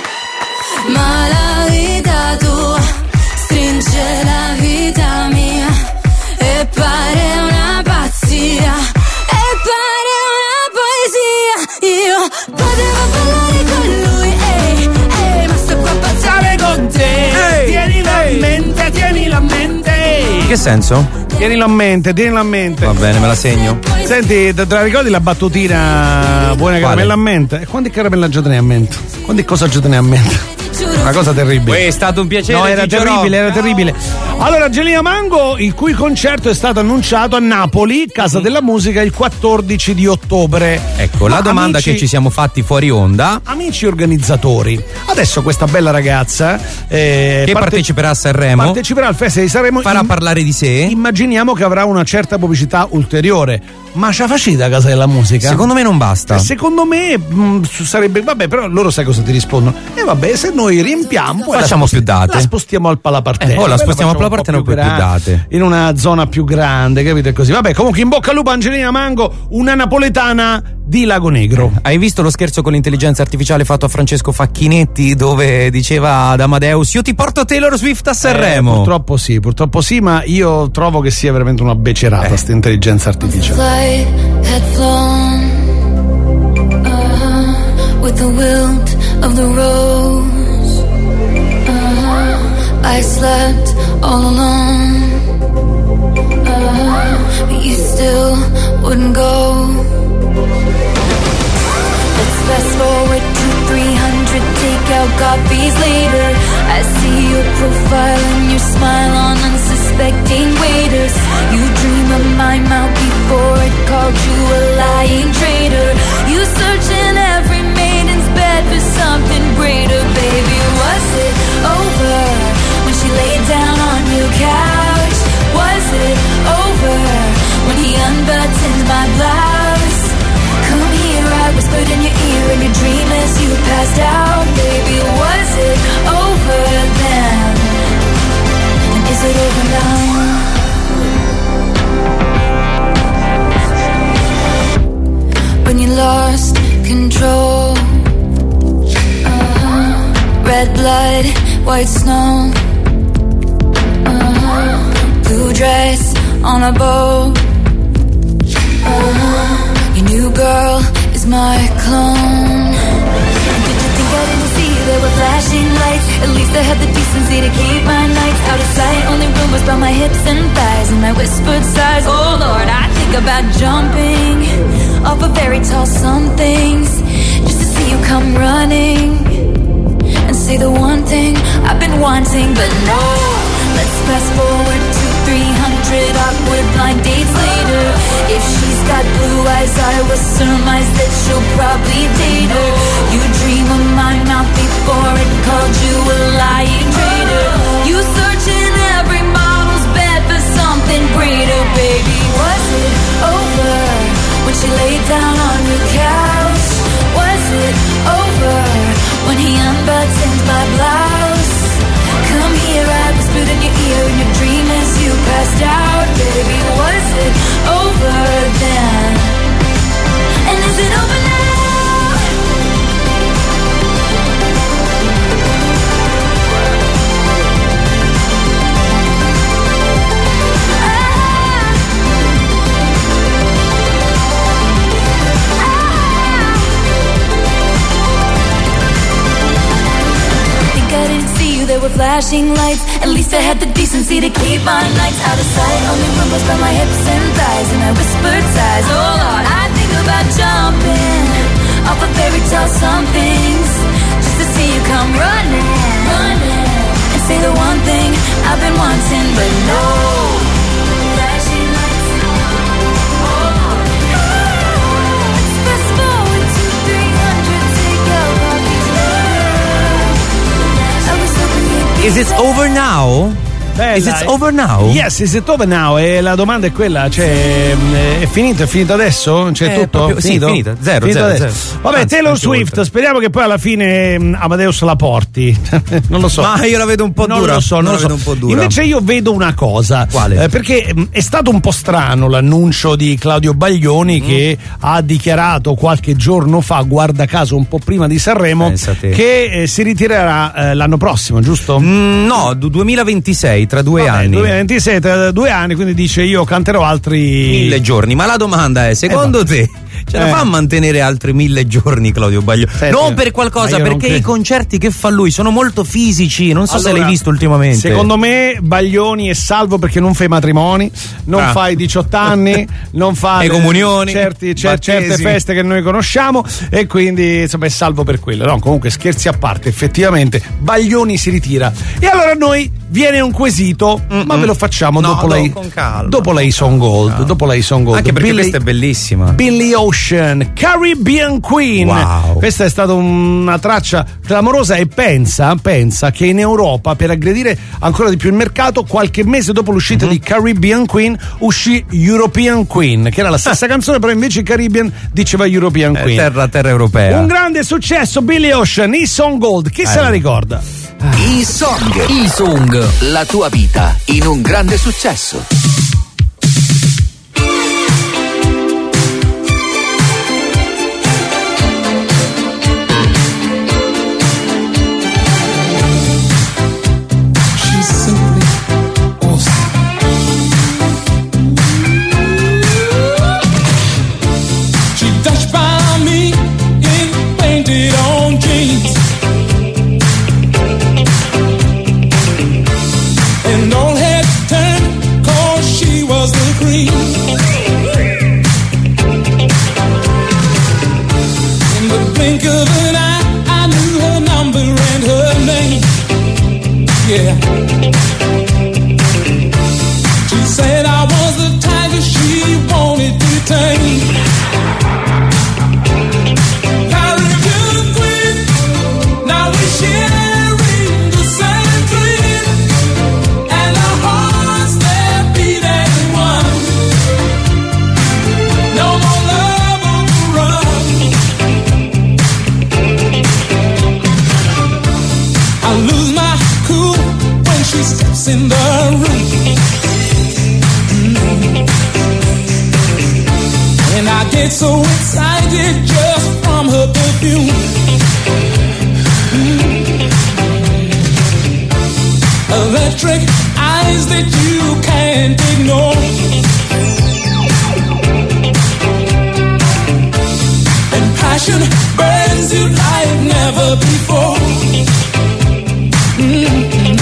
ma la vita tua stringe la vita mia e pare una pazzia, e pare una poesia, io potevo ballare con lui, ehi, ehi, ma sto qua a pazzare con te, Ehi, tienilo a ehi. mente, tienilo a mente. In che senso? Tienilo a mente, tienilo a mente. Va bene, me la segno. Senti, te te la ricordi la battutina buona caramella a mente? E quanti caramella già te ne hai a mente? Quanti cosa già te ne hai a mente? Una cosa terribile. Uè, è stato un piacere. No, era Gigio terribile, Rock. era terribile. Allora, Angelina Mango, il cui concerto è stato annunciato a Napoli, Casa della Musica, il quattordici di ottobre. Ecco, la Ma domanda amici- che ci siamo fatti fuori onda, Amici organizzatori, adesso questa bella ragazza eh, che parte- parteciperà a Sanremo, parteciperà al Festival di Sanremo. farà Im- parlare di sé. Immaginiamo che avrà una certa pubblicità ulteriore. Ma c'ha facita Casa della Musica? Secondo me non basta. Eh, Secondo me mh, sarebbe. Vabbè, però loro sai cosa ti rispondono? E vabbè, se noi riempiamo, poi Facciamo la sposti- più date. La spostiamo al Palaparteno. Eh, oh, la Poi spostiamo al facciamo un Palaparteno po' per più gran- date. In una zona più grande, capito? E così. Vabbè, comunque in bocca al lupo Angelina Mango, una napoletana di Lago Negro. Hai visto lo scherzo con l'intelligenza artificiale fatto a Francesco Facchinetti dove diceva ad Amadeus io ti porto Taylor Swift a Sanremo? Eh, purtroppo sì, purtroppo sì, ma io trovo che sia veramente una becerata Eh. sta intelligenza artificiale. Flight had flown uh-huh, with the wilt of the rose. Uh-huh, I slept all alone. Uh-huh, but you still wouldn't go. Let's fast forward to three hundred takeout copies later. I see your profile and your smile on unsuspecting waiters. You dream of my mouth before it called you a lying traitor. You search in every maiden's bed for something greater. Baby, was it over when she laid down on your couch? Was it over when he unbuttoned my blouse? Come here, I whispered in your ear in your dream as you passed out. Baby, was it over then? And is it over now? When you lost control, uh-huh. Red blood, white snow, uh-huh. Blue dress on a boat, uh-huh. Your new girl is my clone. Did you think I didn't see there were flashing lights? At least I had the decency to keep my nights out of sight. Only rumors about my hips and thighs and my whispered sighs. Oh Lord, I think about jumping off of very tall somethings just to see you come running and say the one thing I've been wanting, but no. Let's fast forward to three hundred awkward blind dates later. If she's got blue eyes, I will surmise that she'll probably date her. You dream of my mouth before it called you a lying traitor. You search in every model's bed for something greater. Baby, was it over when she laid down on your couch? Was it over when he unbuttoned my blouse? Come here, I whispered in your ear in your dream as you passed out. Baby, was it over then? And is it over now? There were flags flashing lights. At least I had the decency to keep my nights out of sight. Only rumbles by my hips and thighs, and I whispered sighs. Oh Lord, I think about jumping off a fairy tale somethings, just to see you come running, running, and say the one thing I've been wanting, but no. Flashing lights. Oh Lord. Let's fast forward to three hundred, take out all these words. I was hoping you'd be Is it over now? Bella. Is it over now? Yes, is it over now? E la domanda è quella, cioè è finito, è finito adesso? C'è Eh, tutto? proprio- sì, finito? finita, zero, Finito zero, adesso. zero. Vabbè, Anzi, Taylor anche Swift, oltre. speriamo che poi alla fine mh, Amadeus la porti. Non lo so. Ma io la vedo un po' non dura. lo so, non non la lo so. vedo un po' dura. Invece io vedo una cosa. Quale? Eh, perché mh, è stato un po' strano l'annuncio di Claudio Baglioni, mm. che ha dichiarato qualche giorno fa, guarda caso un po' prima di Sanremo, Pensate. che eh, si ritirerà eh, l'anno prossimo, giusto? Mm, no, du- duemilaventisei, tra due Vabbè, anni. duemilaventisei, tra due anni, quindi dice io canterò altri Mille giorni. Ma la domanda è, secondo te ce la Eh. fa a mantenere altri mille giorni Claudio Baglioni? Senti, non per ma qualcosa, io non perché credo. i concerti che fa lui sono molto fisici. Non so se Allora, l'hai visto ultimamente. Secondo me Baglioni è salvo perché non fai matrimoni, non Ah. fai diciotto anni, non fai Le comunioni, certi, cer- battesimi. certe feste che noi conosciamo, e quindi insomma è salvo per quello. No, comunque scherzi a parte, effettivamente Baglioni si ritira. E allora a noi viene un quesito, Mm-mm. ma ve lo facciamo No, dopo no, la con calma, dopo la con Ison Gold, calma. dopo la Ison Gold. Anche perché Billy- questa è bellissima. Billy Ocean, Caribbean Queen. Wow. Questa è stata una traccia clamorosa, e pensa, pensa che in Europa, per aggredire ancora di più il mercato, qualche mese dopo l'uscita Mm-hmm. di Caribbean Queen uscì European Queen, che era la stessa canzone, però invece Caribbean diceva European Eh, Queen. terra, terra europea. Un grande successo, Billy Ocean, Ison Gold, chi se la ricorda? I Song. I Song. La tua vita in un grande successo. She's simply awesome. She touched by me in painted on jeans, and all head turned 'cause she was the queen. In the blink of an eye, I knew her number and her name. Yeah. She said I was the tiger she wanted to tame. Caribbean queen, now we're sharing the same dream, and our hearts they're beating one. No more love on the run. I lose my cool when she steps in the room. Mm. And I get so excited just from her perfume. Mm. Electric eyes that you can't ignore. And passion burns you like never before. Mm-hmm.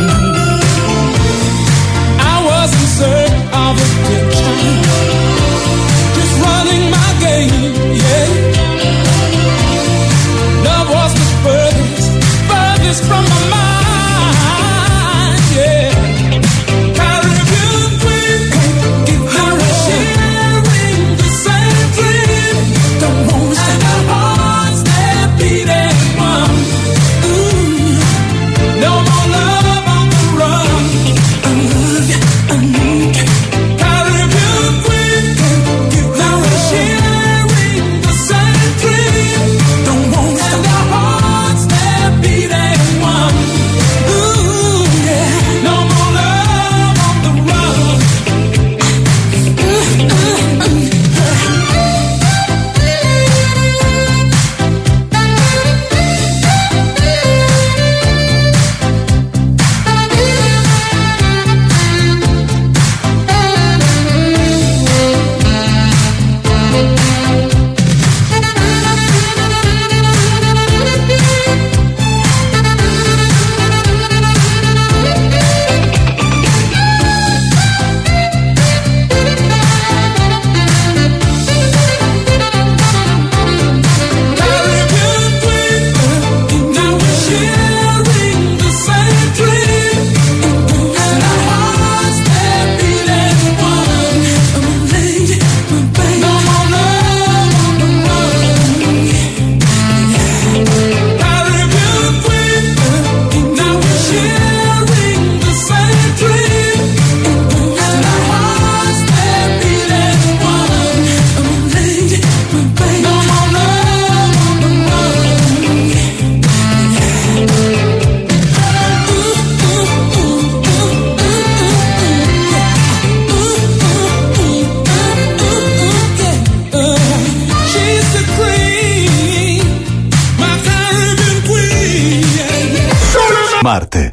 I was in search of addiction, just running my game, yeah. Love was the furthest, furthest from my mind, yeah. Caribbean queen, give her a sharing the same dream. Don't wanna stand our hearts, they're beating one. Marte.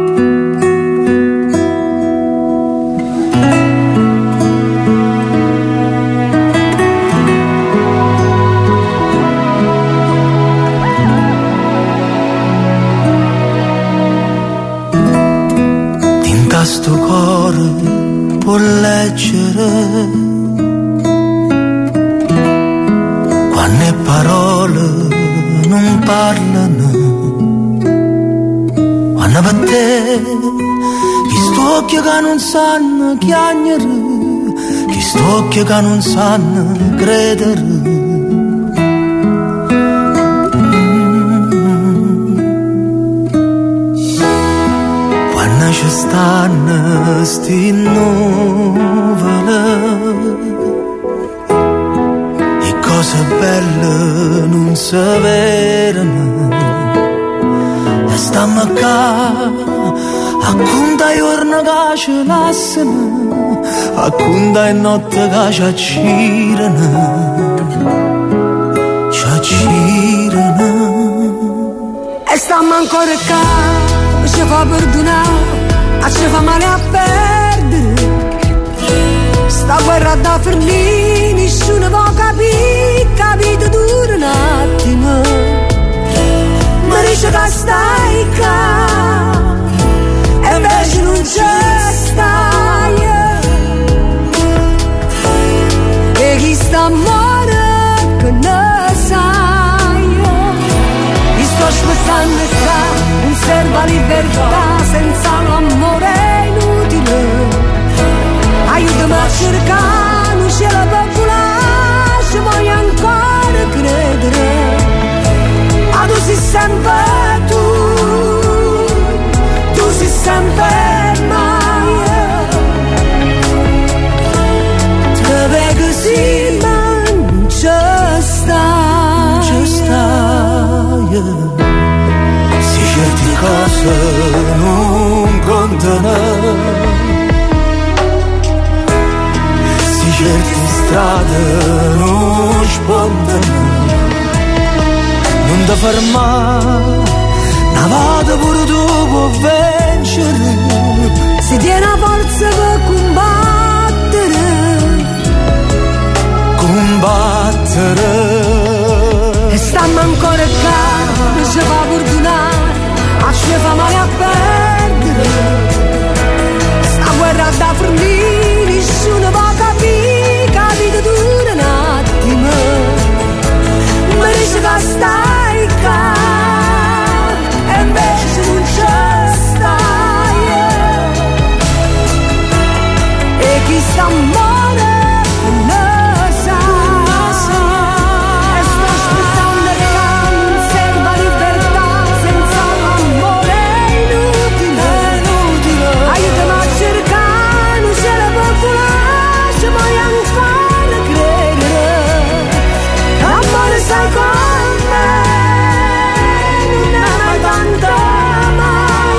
Tinta sto cuore può leggere quando le parole non parlano, quando per te chi sto occhio che non sanno chiagnere, chi sto occhio che non sanno credere. Mm. Quando ci stanno sti nuvole, cose belle non si vedono, e stiamo qua a conta i giorni che ci lasciano, a conta i notti che ci accirano, ci accirano. E stiamo ancora qua, ci fa perdonare, ci fa male a perdere, sta guerra da finire, nessuno può capire, capito dura un attimo, ma dice che stai qua, e invece non c'è stai, e chi sta a morire che ne sai, mi sto spezzando qua, non serve libertà, senza l'amore è inutile. Aiutami a cercare un cielo popolare, ci voglio ancora credere. Ma tu sei sempre tu, tu sei sempre mai. Te vedo così ma non ci stai, ci stai. Se certe cose non contano, certe strade non spuntano, non ti fermare, una volta pure tu puoi vincere, si tiene a forza per combattere, combattere. E stiamo ancora qua, non ci fa perdonare, a ci fa male a perdere, sta guerra da fornire, nessuno va capire, capito dura un attimo, ma dice che stai qua, e invece non c'è stai, e chi sta a morire non lo sa, e sto aspettando che non serva libertà, senza l'amore è inutile, aiutami a cercare un cielo popolare, ci voglio ancora credere, l'amore sai con me, non è mai tanto mai,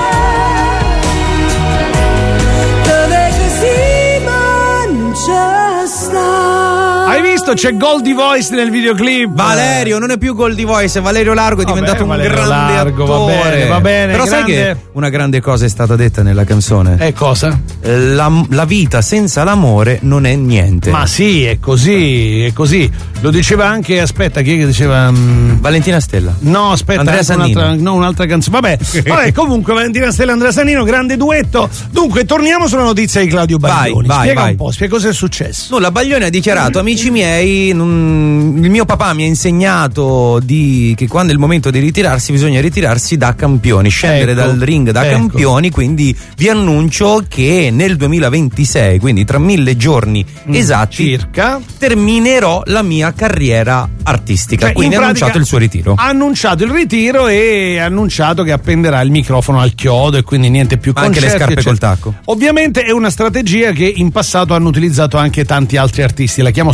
te vedo sì ma non c'è sta. Hai visto? C'è Goldie Voice nel videoclip. Valerio non è più Goldie Voice, è Valerio Largo, è Vabbè, diventato un Valerio grande Largo, attore. va bene, va bene, Però grande. sai che una grande cosa è stata detta nella canzone? Eh, cosa? La, la vita senza l'amore non è niente. Ma sì, è così, è così. Lo diceva anche, aspetta, chi è che diceva? Um... Valentina Stella. No, aspetta, Andrea anche Sannino. un'altra, no, un'altra canzone. Vabbè, vabbè, comunque Valentina Stella e Andrea Sannino, grande duetto. Dunque, torniamo sulla notizia di Claudio Baglioni. Vai, vai, spiega vai. un po', spiega cosa è successo. No, la Baglioni ha dichiarato: amici miei, non- il mio papà mi ha insegnato di, che quando è il momento di ritirarsi bisogna ritirarsi da campioni, scendere Ecco, dal ring da ecco. campioni, quindi vi annuncio che nel duemilaventisei, quindi tra mille giorni Mm, esatti, circa, terminerò la mia carriera artistica. Cioè, quindi in ha pratica, annunciato il suo ritiro. Ha annunciato il ritiro e ha annunciato che appenderà il microfono al chiodo e quindi niente più Ma anche le concerti, scarpe eccetera. col tacco. Ovviamente è una strategia che in passato hanno utilizzato anche tanti altri artisti. La chiamo strategia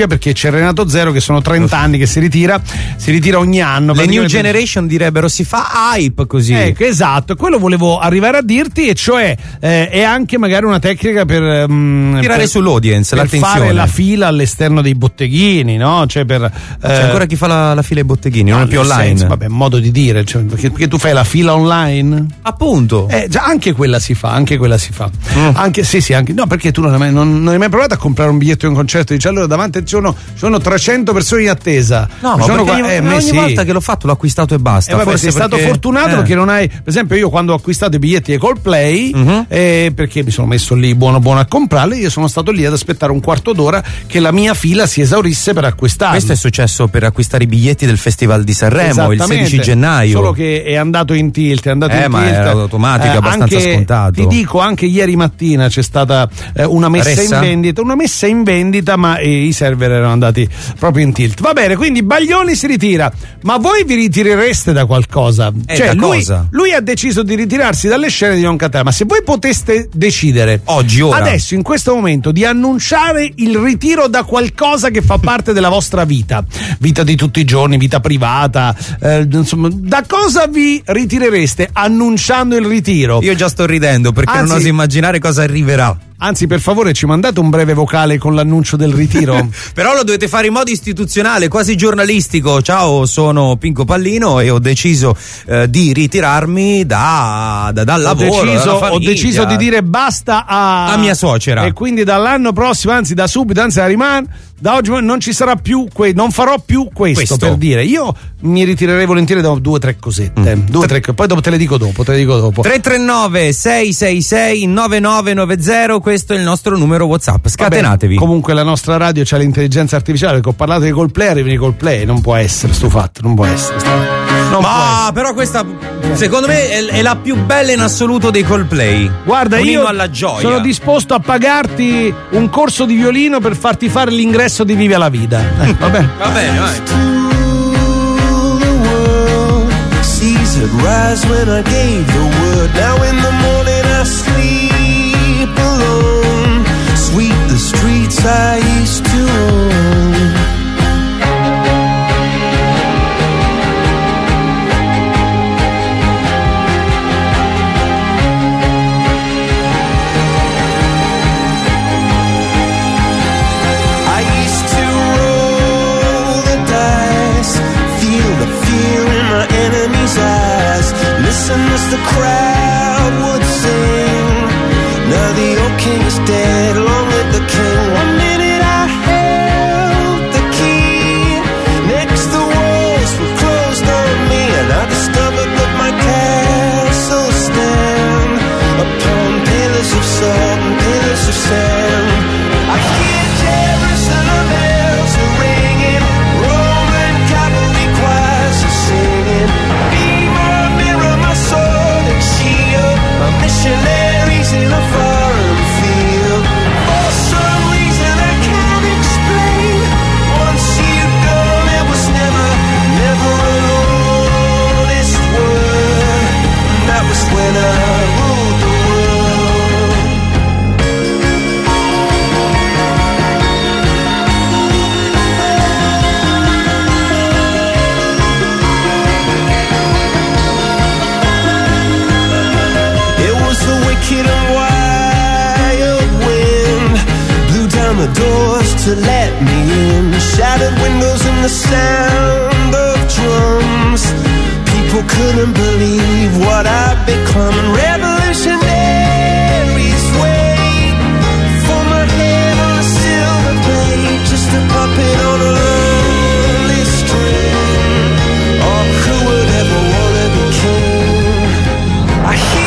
nostalgia, perché c'è Renato Zero che sono trenta anni che si ritira, si ritira ogni anno. Le new generation direbbero si fa hype così. Ecco, esatto, quello volevo arrivare a dirti, e cioè eh, è anche magari una tecnica per um, tirare per, sull'audience, per l'attenzione, fare la fila all'esterno dei botteghini, no? Cioè per eh, c'è ancora chi fa la, la fila ai botteghini, no, non è più online. Senso, vabbè, modo di dire, cioè, perché, perché tu fai la fila online? Appunto. Eh, già, anche quella si fa, anche quella si fa. Mm. Anche sì, sì, anche no, perché tu non hai, mai, non, non hai mai provato a comprare un biglietto di un concerto e dici allora davanti ci sono, ci sono trecento persone in attesa. No, ma sono perché qua, ogni, eh, ogni sì. volta che l'ho fatto l'ho acquistato e basta. Eh, vabbè, Forse sei perché, stato fortunato eh. perché non hai, per esempio io quando ho acquistato i biglietti ai Coldplay, uh-huh. eh, perché mi sono messo lì buono buono a comprarli, io sono stato lì ad aspettare un quarto d'ora che la mia fila si esaurisse per acquistarli. Questo è successo per acquistare i biglietti del Festival di Sanremo il sedici gennaio. Solo che è andato in tilt, è andato eh, in ma tilt. era automatico, eh, abbastanza anche, scontato. Ti dico, anche ieri mattina c'è stata eh, una messa Ressa? in vendita, una messa in vendita, ma eh, i server erano andati proprio in tilt. Va bene, quindi Baglioni si ritira, ma voi vi ritirereste da qualcosa? Eh, cioè da lui, cosa? lui ha deciso di ritirarsi dalle scene di Non Cantare, ma se voi poteste decidere oggi, ora, adesso, in questo momento, di annunciare il ritiro da qualcosa che fa parte della vostra vita, vita di tutti i giorni, vita privata, eh, insomma, da cosa vi ritirereste annunciando il ritiro? Io già sto ridendo perché Anzi, non oso immaginare cosa arriverà. Anzi, per favore, ci mandate un breve vocale con l'annuncio del ritiro. Però lo dovete fare in modo istituzionale, quasi giornalistico. Ciao, sono Pinco Pallino e ho deciso eh, di ritirarmi da, da, dal ho lavoro. Deciso, dalla ho famiglia. deciso di dire basta a, a mia suocera. E quindi dall'anno prossimo, anzi da subito, anzi da rimane, da oggi non ci sarà più, que- non farò più questo, questo. Per dire, io mi ritirerei volentieri da due o tre cosette. Mm. Due o tre, poi dopo te le dico dopo, te le dico dopo. tre tre nove sei sei sei nove nove nove zero, questo è il nostro numero WhatsApp. Scatenatevi. Vabbè, comunque la nostra radio c'ha l'intelligenza artificiale, perché ho parlato di Coldplay, arrivano i Coldplay, non può essere sto fatto, non può essere. Non Ma però questa secondo me è, è la più bella in assoluto dei Coldplay. Guarda, un io alla gioia. sono disposto a pagarti un corso di violino per farti fare l'ingresso di Viva la Vida. Eh, va bene. Va bene, vai. Seas had rise when I gave the word. Now in the morning I sleep alone. Sweep the streets I used to own. Listen as the crowd would sing. Now the old king is dead, long live the king. One minute I held the key. Next the walls were closed on me, and I discovered that my castle stand upon pillars of salt and pillars of sand. I hear Jerusalem bells are ringing, Roman cavalry choirs are singing. Missionaries in a foreign field. For some reason I can't explain. Once you've gone, it was never, never an honest word. And that was when I ruled the wicked and wild wind blew down the doors to let me in. Shattered windows and the sound of drums. People couldn't believe what I'd become. And revolutionaries wait for my head on a silver plate, just a puppet on a lonely string. Oh, who would ever wanna be king? I hear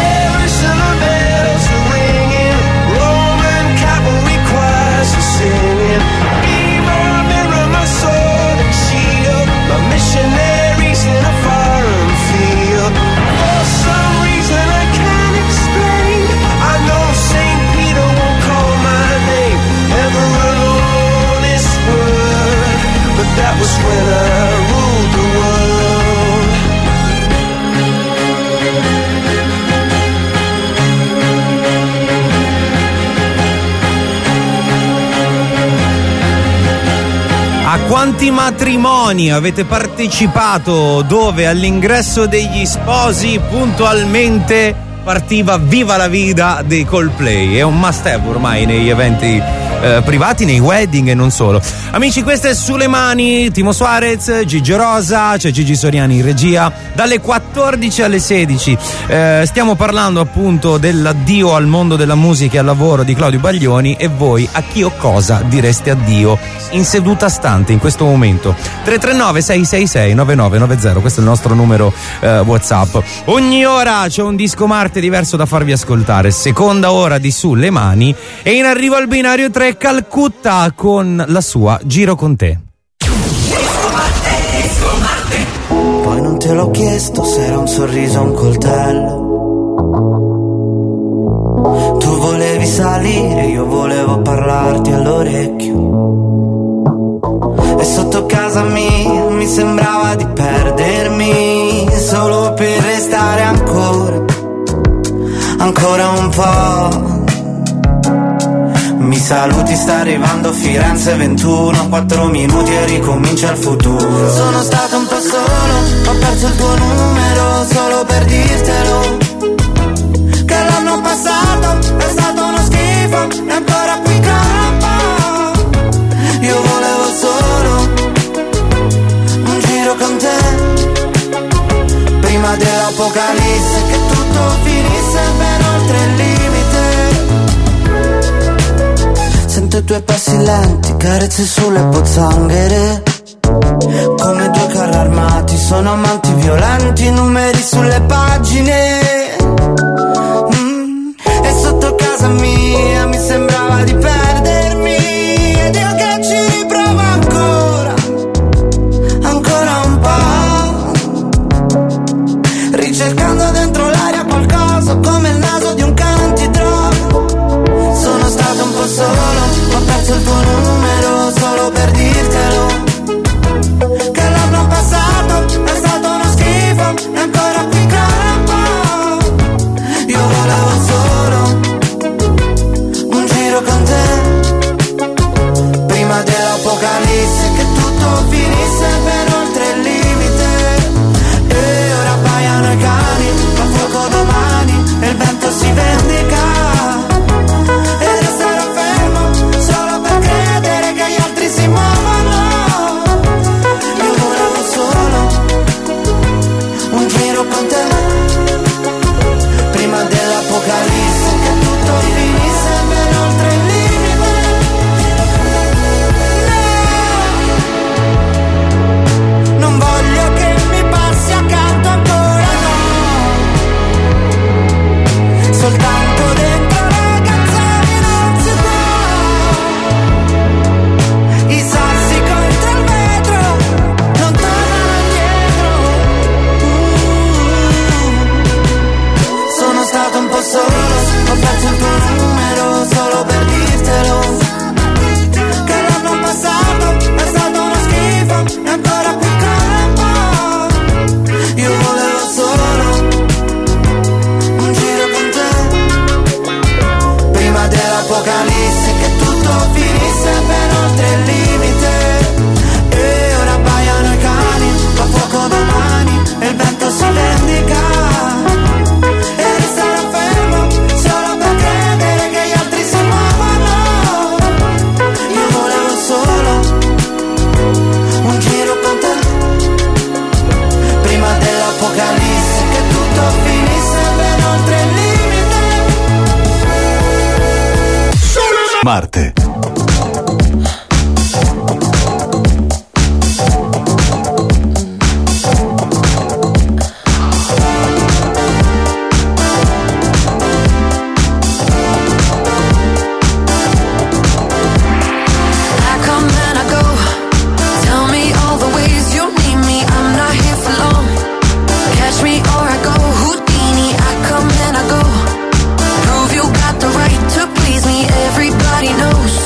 missionaries in a foreign field. For some reason I can't explain. I know Saint Peter won't call my name, ever an honest word. But that was when I ruled the world. A quanti matrimoni avete partecipato dove all'ingresso degli sposi puntualmente partiva Viva la Vida dei Coldplay? È un must have ormai negli eventi eh, privati, nei wedding e non solo. Amici, questo è Sulle Mani, Timo Suarez, Gigi Rosa, c'è Gigi Soriani in regia, dalle quattordici alle sedici. Eh, stiamo parlando appunto dell'addio al mondo della musica e al lavoro di Claudio Baglioni, e voi a chi o cosa direste addio in seduta stante in questo momento? tre tre nove sei sei sei nove nove nove zero, questo è il nostro numero eh, WhatsApp. Ogni ora c'è un disco Marte diverso da farvi ascoltare. Seconda ora di Sulle Mani, e in arrivo al binario tre Calcutta con la sua Giro con te. Poi non te l'ho chiesto se era un sorriso o un coltello. Tu volevi salire, io volevo parlarti all'orecchio. E sotto casa mia mi sembrava di perdermi, solo per restare ancora, ancora un po'. Mi saluti, sta arrivando Firenze ventuno, quattro minuti e ricomincia il futuro. Sono stato un po' solo, ho perso il tuo numero solo per dirtelo, che l'anno passato è stato uno schifo e ancora qui campo. Io volevo solo un giro con te, prima dell'apocalisse, che tutto finisse ben oltre il limite. Sento i tuoi passi lenti, carezze sulle pozzanghere, come due carri armati, sono amanti violenti, numeri sulle pagine. Mm. E sotto casa mia mi sembrava di perdermi, ed io che ci riprovo ancora, ancora un po', ricercando dentro l'aria qualcosa come il naso di un cane antidroga. Sono stato un po' solo, ho perso il tuo numero solo per dirtelo, che l'anno passato è stato uno schifo e ancora qui campo. Io volevo solo un giro con te, prima dell'apocalisse, che tutto finisse ben oltre il limite. E ora abbaiano i cani, fa fuoco domani e il vento si vendica. Marte. Everybody knows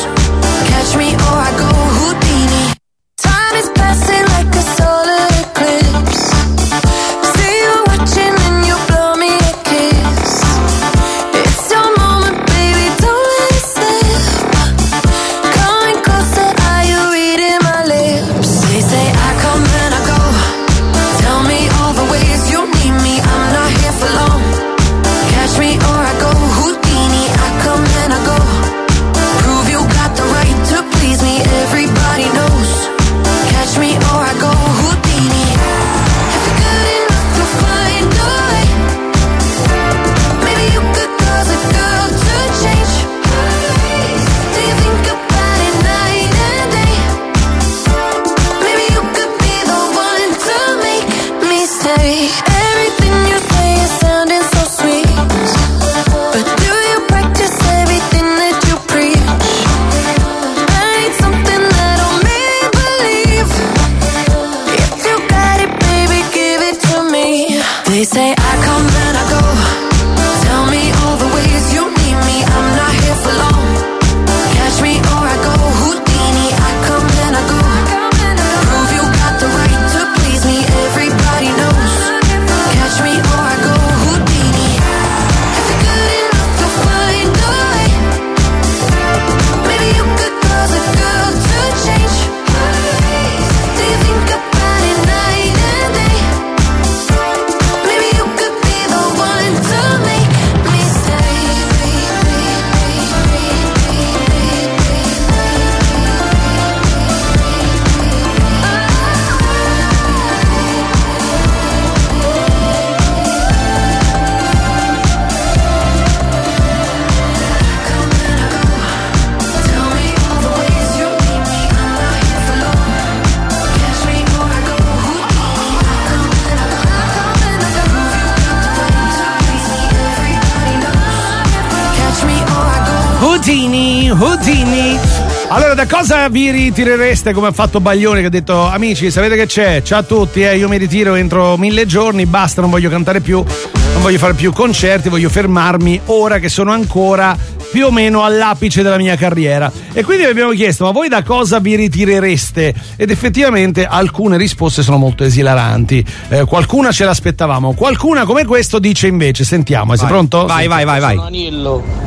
Houdini, Houdini. Allora, da cosa vi ritirereste come ha fatto Baglioni, che ha detto: amici, sapete che c'è? Ciao a tutti, eh, io mi ritiro entro mille giorni, basta, non voglio cantare più, non voglio fare più concerti, voglio fermarmi ora che sono ancora più o meno all'apice della mia carriera. E quindi vi abbiamo chiesto: ma voi da cosa vi ritirereste? Ed effettivamente alcune risposte sono molto esilaranti, eh, qualcuna ce l'aspettavamo, qualcuna come questo dice invece. Sentiamo, sei pronto? Vai, vai, vai, vai. Sono Anillo.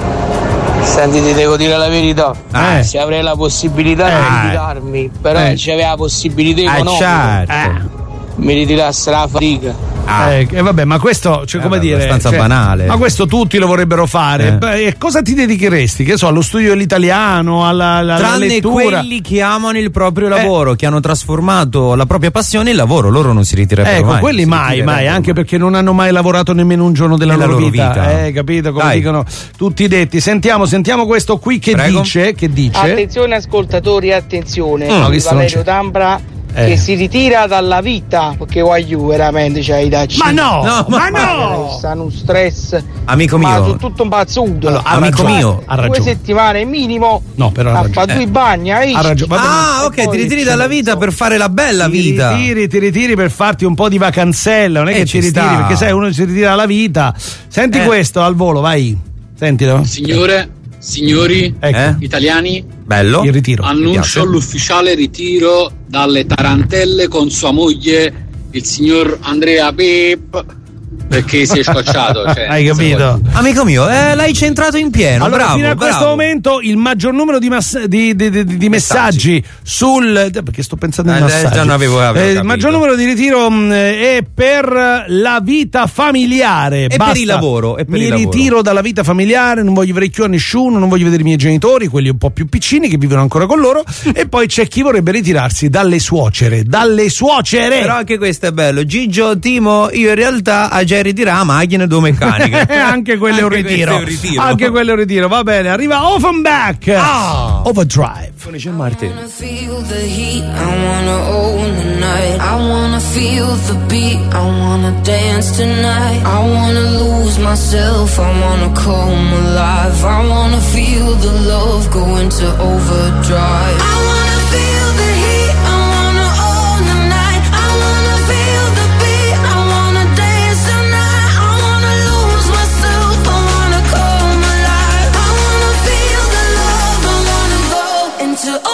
Senti, ti devo dire la verità. Eh. Se avrei la possibilità Eh. di ritirarmi, però Eh. non c'aveva la possibilità Eh, economica, certo. mi ritirasse la fatica. Ah. Eh, e vabbè, ma questo, cioè, Eh, come beh, dire, abbastanza cioè, banale. ma questo tutti lo vorrebbero fare. Eh. Beh, e cosa ti dedicheresti? Che so, allo studio dell'italiano, alla, alla Tranne lettura? quelli che amano il proprio lavoro, che hanno trasformato la propria passione in lavoro, loro non si ritirerebbero Ecco, mai. quelli si mai, ritirerebbero mai, anche mai. perché non hanno mai lavorato nemmeno un giorno della Nella loro, loro vita. vita. Eh, capito? Come Dai. dicono tutti i detti. Sentiamo, sentiamo questo qui che Prego. dice, che dice. Attenzione ascoltatori, attenzione. Mm, no, Di questo non Valerio c'è. Tambra Eh. che si ritira dalla vita perché voglio veramente c'hai da Ma no, No, ma ma- no! stanno un stress, Amico ma mio. sono tutto un pazzuto. Allora, ha Amico ragione, mio, ha Due ragione. settimane minimo No, però ha a ragione. fare due bagni, hai Ha ragione. Vabbè, Ah, E ok, ti poi ritiri c'è dalla il vita so- per fare la bella Ti vita. ritiri, ti ritiri per farti un po' di vacanzella, non è Eh, che ci ti ritiri, sta. perché sai, uno si ritira dalla vita. Senti Eh. questo al volo, vai. Sentilo. Signore, signori, Ecco. Eh? italiani, Bello. Il ritiro. Mi annuncio piace. l'ufficiale ritiro dalle tarantelle con sua moglie, il signor Andrea Pep, perché si è scocciato. Cioè, Hai capito? Amico mio, eh, l'hai centrato in pieno. Allora, bravo, fino a bravo. questo momento il maggior numero di, mass- di, di- di- di messaggi sul. Perché sto pensando ai Eh, massaggi. già non avevo- avevo Eh, il capito. maggior numero di ritiro mh, è per la vita familiare. E per Basta. il lavoro, e per Mi il lavoro. ritiro dalla vita familiare, non voglio vedere più a nessuno, non voglio vedere i miei genitori, quelli un po' più piccini che vivono ancora con loro. E poi c'è chi vorrebbe ritirarsi dalle suocere. Dalle suocere! Però anche questo è bello. Gigio, Timo, io in realtà a già ritirare la macchina e due meccaniche. anche quello è un Anche ritiro. questo è un ritiro. Anche quello è un ritiro, va bene. Arriva Offenbach. Ah. Overdrive. Con i Martin. I feel the heat, I wanna own the night. I wanna feel the beat, I wanna dance tonight. I wanna lose myself, I wanna come alive. I wanna feel the love go into overdrive. I wanna feel the heat, I wanna own the night. I wanna feel the beat, I wanna dance tonight. I wanna lose myself, I wanna come alive. I wanna feel the love, I wanna go into overdrive.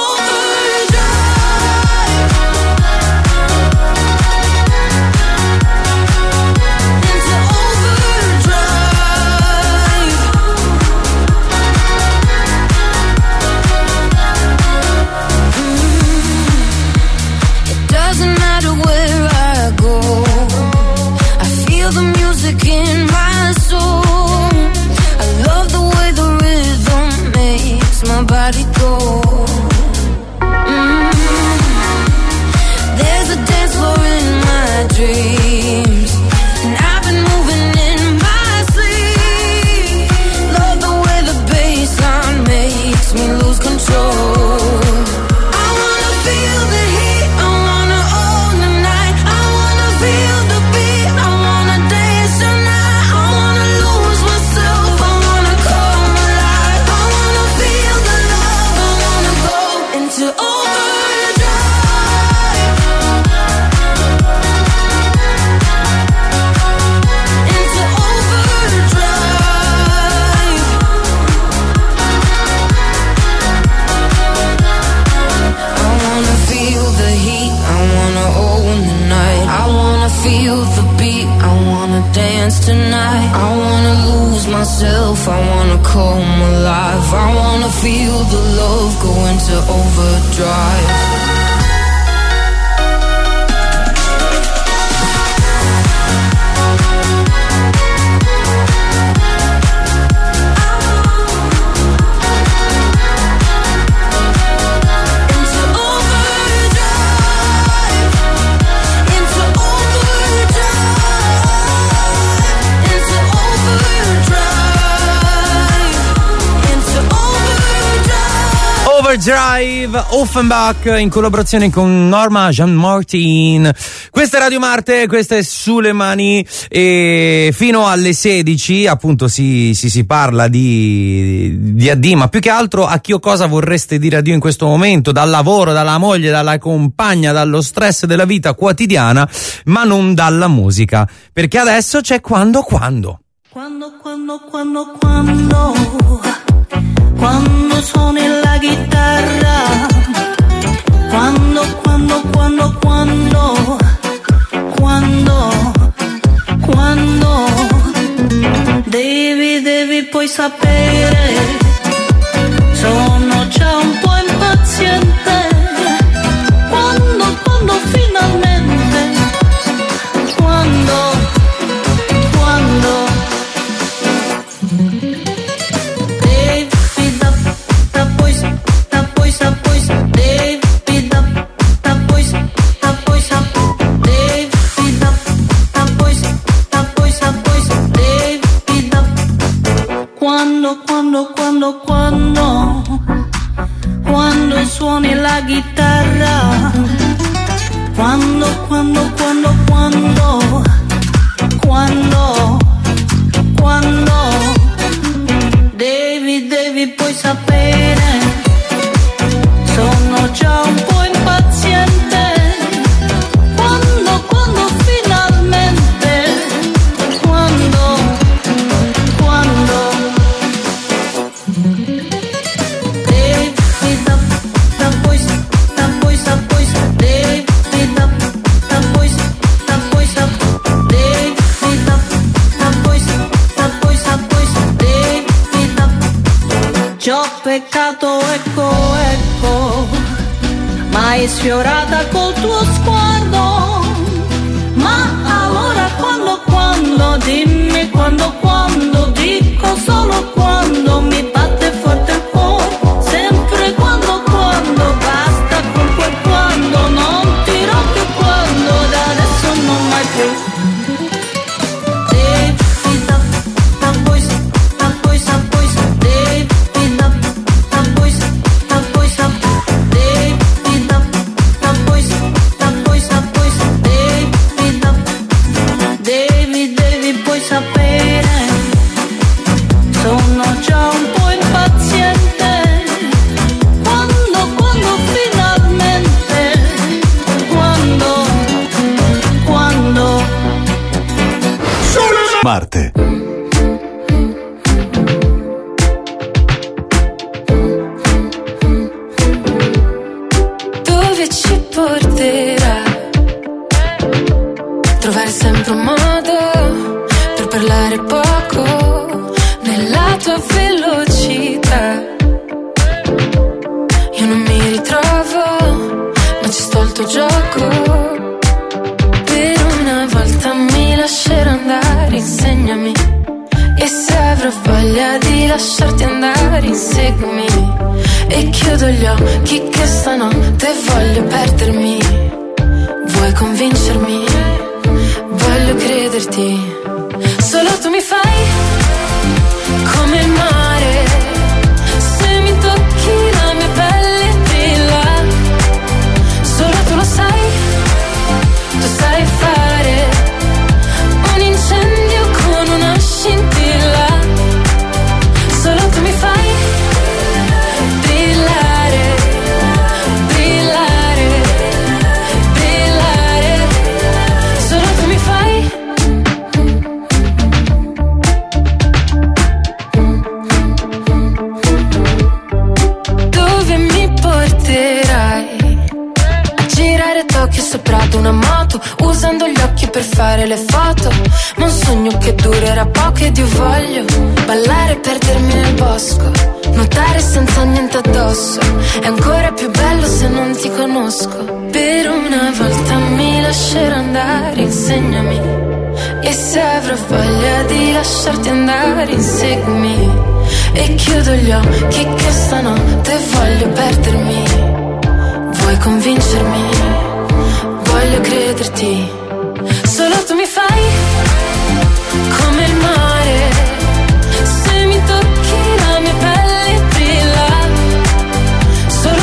Into overdrive. Mm. It doesn't matter where I go, I feel the music in my soul. I love the way the rhythm makes my body go. Mm. There's a dance floor in my dreams, and I've been moving in my sleep. Love the way the bassline makes me lose control. I wanna feel the heat, I wanna own the night. I wanna feel the beat, I wanna dance tonight. I wanna lose myself, I wanna come alive. I wanna feel the love, I wanna go into overdrive. Into overdrive. I wanna feel the heat, I wanna own the night. I wanna feel the beat, I wanna dance tonight. I wanna lose myself, I wanna come alive. I wanna feel the love go into overdrive. Into overdrive. Into overdrive. Into overdrive. Into overdrive. Overdrive, Offenbach in collaborazione con Norma Jean Martin. Questa è Radio Marte, questa è Sulle Mani e fino alle sedici appunto si, si, si parla di, di addio, ma più che altro a chi o cosa vorreste dire addio in questo momento, dal lavoro, dalla moglie, dalla compagna, dallo stress della vita quotidiana, ma non dalla musica, perché adesso c'è Quando Quando. Quando, quando, quando, quando, quando suoni la chitarra, quando, quando, quando, quando, quando, quando, devi, devi poi sapere, sono già un po' impaziente, quando, quando finalmente, quando, quando. Quando, quando, quando, quando, quando suoni la chitarra, quando, quando, quando, quando, quando, quando, devi, devi poi sapere, sono già un po' impaziente, quando, quando finalmente, quando, quando. Ci ho peccato, ecco, ecco, ma hai sfiorata col tuo sguardo. Ma allora quando, quando, dimmi quando, quando, dico solo quando, mi batte forte il cuore, sempre quando, quando, basta con quel quando, non dirò più quando, da adesso non mai più. Marte. Dove ci porterà? Trovare sempre un modo per parlare poco nella tua velocità. Io non mi ritrovo, ma ci sto al tuo gioco. Per una volta mi lascerò andare, insegnami. E se avrò voglia di lasciarti andare, inseguimi. E chiudo gli occhi che stanotte voglio perdermi. Vuoi convincermi? Voglio crederti. Solo tu mi fai come il mare. Se mi tocchi la mia pelle brilla. Solo tu lo sai. Tu sai fare un incendio con una scintilla. Solo tu mi fai brillare, brillare, brillare. Solo tu mi fai. Dove mi porterai? A girare Tokyo sopra ad una moto, usando gli occhi per fare le foto. Ma un sogno che durerà poco ed io voglio ballare e perdermi nel bosco, nuotare senza niente addosso. È ancora più bello se non ti conosco. Per una volta mi lascerò andare, insegnami. E se avrò voglia di lasciarti andare, inseguimi. E chiudo gli occhi che stanotte voglio perdermi. Vuoi convincermi? Voglio crederti. Solo tu mi fai come il mare. Se mi tocchi la mia pelle brilla. Solo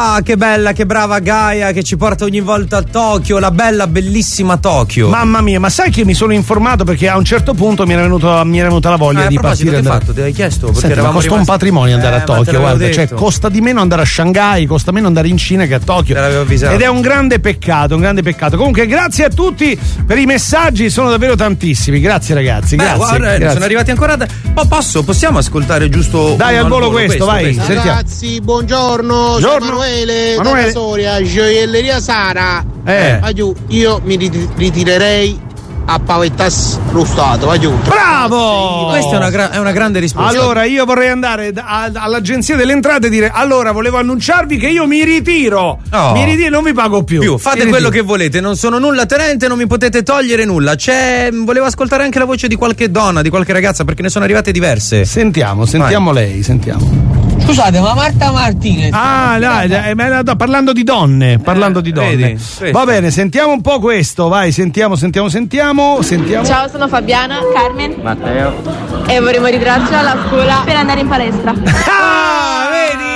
Ah, che bella, che brava Gaia che ci porta ogni volta a Tokyo, la bella, bellissima Tokyo. Mamma mia, ma sai che mi sono informato perché a un certo punto mi era, venuto, mi era venuta la voglia ah, di a partire. Che hai andare... fatto? Ti hai chiesto? Perché Senti, ma costa rimasti... un patrimonio andare eh, a Tokyo, guarda, detto. cioè costa di meno andare a Shanghai, costa meno andare in Cina che a Tokyo. Te l'avevo avvisato. Ed è un grande peccato, un grande peccato. Comunque grazie a tutti per i messaggi, sono davvero tantissimi. Grazie ragazzi, Beh, grazie. guarda, grazie. sono arrivati ancora. Da... Ma posso, possiamo ascoltare giusto. Dai al volo questo, questo, vai. Questo. Ragazzi, buongiorno, buongiorno. sono Emanuele, Emanuele. da Soria, gioielleria Sara. Eh. Va giù, io mi rit- ritirerei a Pavettas Rustato, va giù. Bravo! Questa è una, gra- è una grande risposta. Allora io vorrei andare da- a- all'agenzia delle entrate e dire allora volevo annunciarvi che io mi ritiro. No. Mi ritiro, non vi pago più. Più, fate Mi quello ritiro. che volete, non sono nulla tenente, non mi potete togliere nulla. C'è. Volevo ascoltare anche la voce di qualche donna, di qualche ragazza, perché ne sono arrivate diverse. Sentiamo, sentiamo Vai. lei, sentiamo. Scusate, ma Marta Martinez. Ah, dai, dai, dai, dai, parlando di donne, parlando Eh, di donne. vedi, Va bene, sentiamo un po' questo, vai, sentiamo, sentiamo, sentiamo, sentiamo. Ciao, sono Fabiana, Carmen Matteo. e vorremmo ritirarci alla scuola per andare in palestra. Ah, vedi?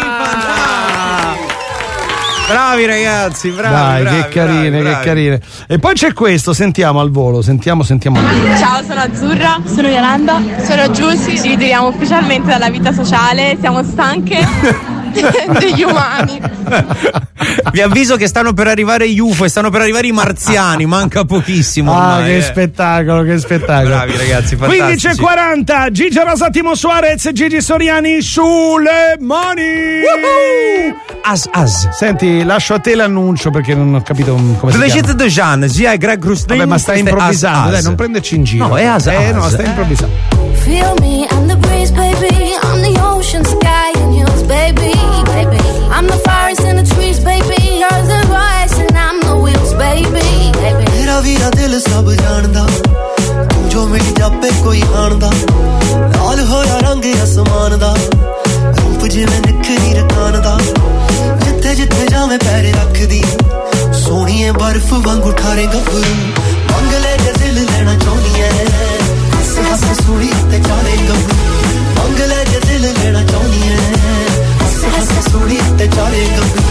Bravi ragazzi, bravi. Dai, bravi, che carine, bravi, bravi. che carine. E poi c'è questo, sentiamo al volo, sentiamo, sentiamo al volo. Ciao, sono Azzurra, sono Yolanda, sono Giussi. Ci ritiriamo ufficialmente dalla vita sociale, siamo stanche degli umani. Vi avviso che stanno per arrivare gli U F O e stanno per arrivare i marziani, manca pochissimo. Ah, ormai, che eh. spettacolo, che spettacolo. Bravi ragazzi, fantastici. quindici e quaranta, Gigi Rosa, Timo Suarez e Gigi Soriani sulle mani. As as. Senti, lascio a te l'annuncio perché non ho capito come si chiama. Degete de Jean, zia e Greg Rustin. Vabbè, ma stai improvvisando, dai, non prenderci in giro. No, è as Eh, as. no, stai improvvisando. Feel me, I'm the breeze, baby. I'm the ocean, sky, and hills, baby, baby. I'm the forest and the trees, baby. You're the voice and I'm the wheels, baby, baby. मेरा वीरा दिल सब जानदा तू जो मेरी जापे कोई आंदा लाल होया रंग आसमान दा रूप जिवें निखरी रकान दा जिथे जिथे जावे पैर रखदी सोहणीए बर्फ वांगू ठारे गभरू मंग ले जे दिल लेना चाहनी है हस हस सुनी ते चाले गभरू मंग ले जे दिल लेना चाहनी है हस हस सुनी ते चाले गभरू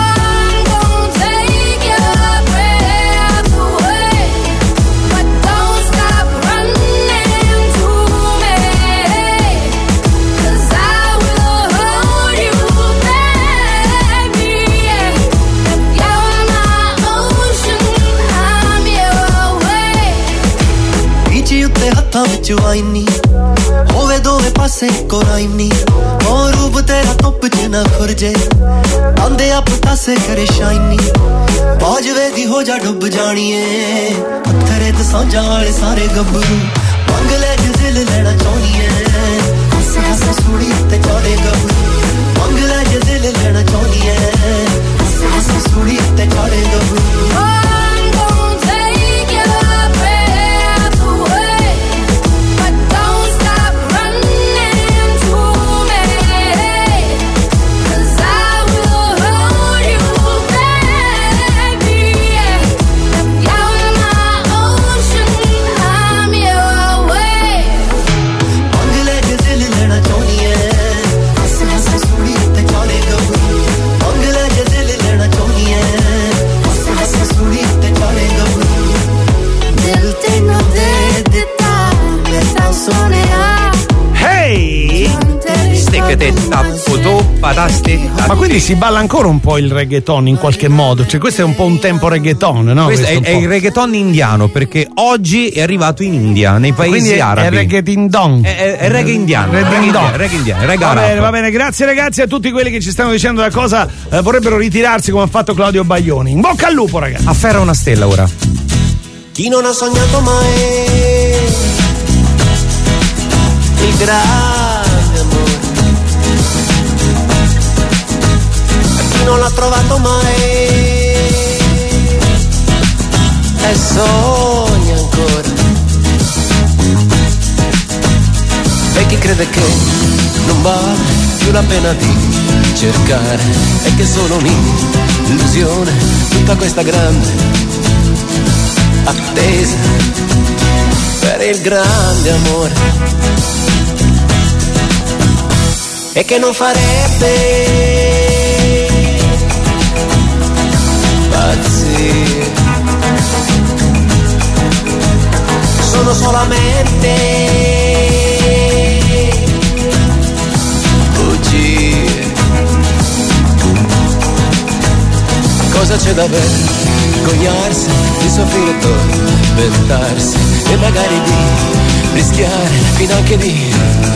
ਹੱਥਾਂ ਵਿੱਚ ਵਾਈਨੀ ਹੋਵੇ ਦੋਵੇਂ ਪਾਸੇ ਕੋਈ ਨਹੀਂ ਉਹ ਰੂਪ ਤੇਰਾ ਧੁੱਪ ਚ ਨਾ ਖੁਰਜੇ ਆਂਦੇ ਆਪ ਤਾਸੇ ਕਰੇ ਸ਼ਾਈਨੀ ਬਾਜਵੇ ਦੀ ਹੋ ਜਾ ਡੁੱਬ ਜਾਣੀਏ ਪੱਥਰੇ ਤੇ ਸਾਂਝਾਂ ਵਾਲੇ ਸਾਰੇ ਗੱਭਰੂ ਮੰਗ ਲੈ ਜੇ ਦਿਲ ਲੈਣਾ ਚਾਹਨੀਏ ਹੱਸ ਹੱਸ ਸੁਣੀ ਤੇ ਚਾੜੇ ਗੱਭਰੂ ਮੰਗ ਲੈ ਜੇ ਦਿਲ ਲੈਣਾ ਚਾਹਨੀਏ ਹੱਸ ਹੱਸ ਸੁਣੀ ਤੇ ਚਾੜੇ ਗੱਭਰੂ Ma quindi si balla ancora un po' il reggaeton in qualche modo? Cioè questo è un po' un tempo reggaeton, no? Questo questo è, è il reggaeton indiano perché oggi è arrivato in India, nei paesi quindi è, arabi. È reggaeton dong. È, è, è reggae indiano. Reggae Reggae dong. indiano. Reggae indiano. Reggae Va arabo. bene, va bene, grazie ragazzi a tutti quelli che ci stanno dicendo da cosa eh, vorrebbero ritirarsi come ha fatto Claudio Baglioni. In bocca al lupo, ragazzi. Afferra una stella ora. Chi non ha sognato mai il grande amore, chi non l'ha trovato mai e sogna ancora, e chi crede che non vale più la pena di cercare e che è solo un'illusione tutta questa grande attesa per il grande amore, e che non farebbe sono solamente bugie. Cosa c'è da vergognarsi di soffrire, tormentarsi e magari di rischiare fino anche di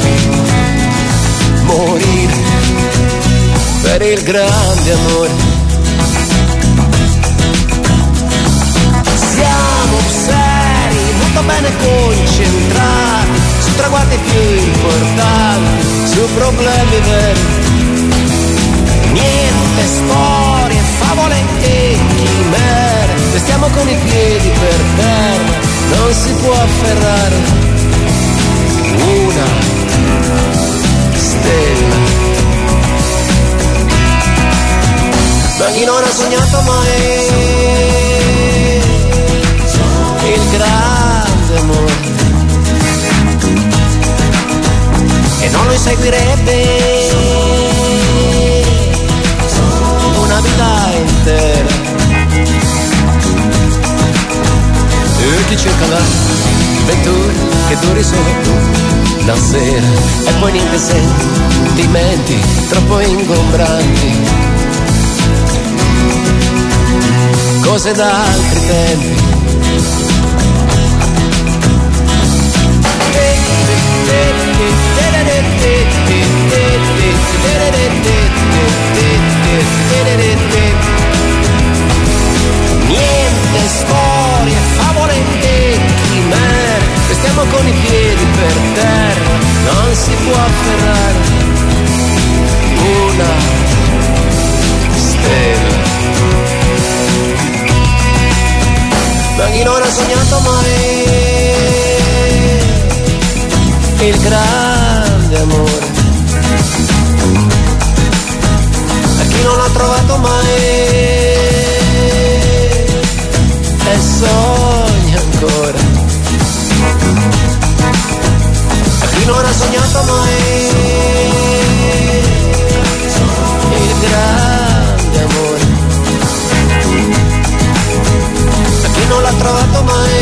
morire per il grande amore. Siamo seri, molto bene concentrati su traguardi più importanti, su problemi veri. Niente storie, favole e chimere, restiamo con i piedi per terra, non si può afferrare una stella. Ma chi non ha sognato mai il grande amore e non lo inseguirebbe una vita intera. E chi cerca l'avventura che duri solo una sera e poi niente sentimenti troppo ingombranti, cose da altri tempi. Niente storie, favole e chimere, restiamo con i piedi per terra, non si può afferrare una stella. Ma chi non ha sognato mai il grande amore, a chi non l'ha trovato mai e sogna ancora, a chi non ha sognato mai il grande amore, a chi non l'ha trovato mai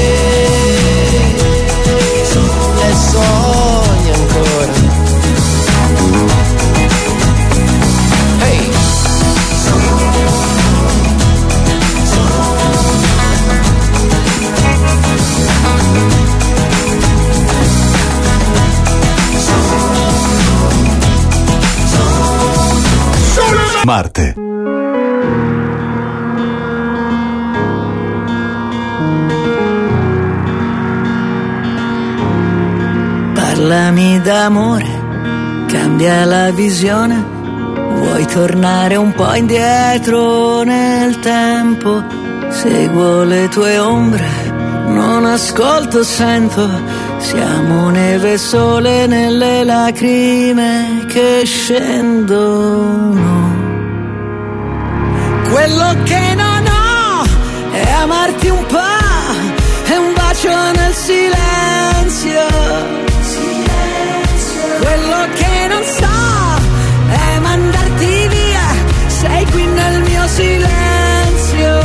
e sogna ancora. Hey. Marte. Parlami d'amore, cambia la visione, vuoi tornare un po' indietro nel tempo, seguo le tue ombre, non ascolto, sento, siamo neve e sole nelle lacrime che scendono. Quello che non ho è amarti un po', è un bacio nel silenzio. Quello che non so è mandarti via, sei qui nel mio silenzio.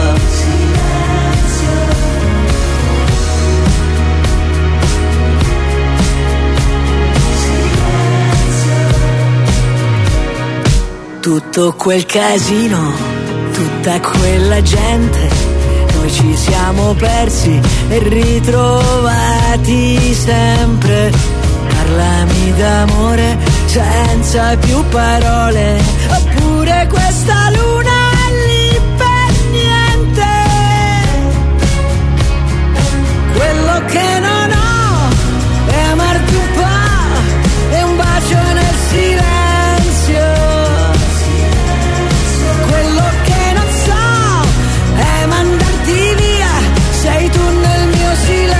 Tutto quel casino, tutta quella gente, noi ci siamo persi e ritrovati sempre. Parlami d'amore senza più parole, oppure questa luna è lì per niente. Quello che non ho è amarti un po', è un bacio nel silenzio. Quello che non so è mandarti via, sei tu nel mio silenzio.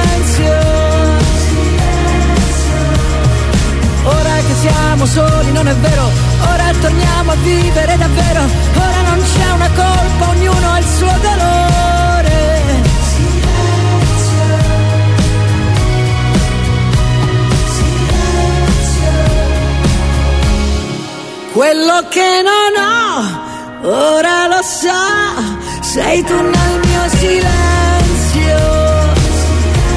Ora che siamo soli non è vero, ora torniamo a vivere davvero, ora non c'è una colpa, ognuno ha il suo dolore. Quello che non ho, ora lo so, sei tu nel mio silenzio.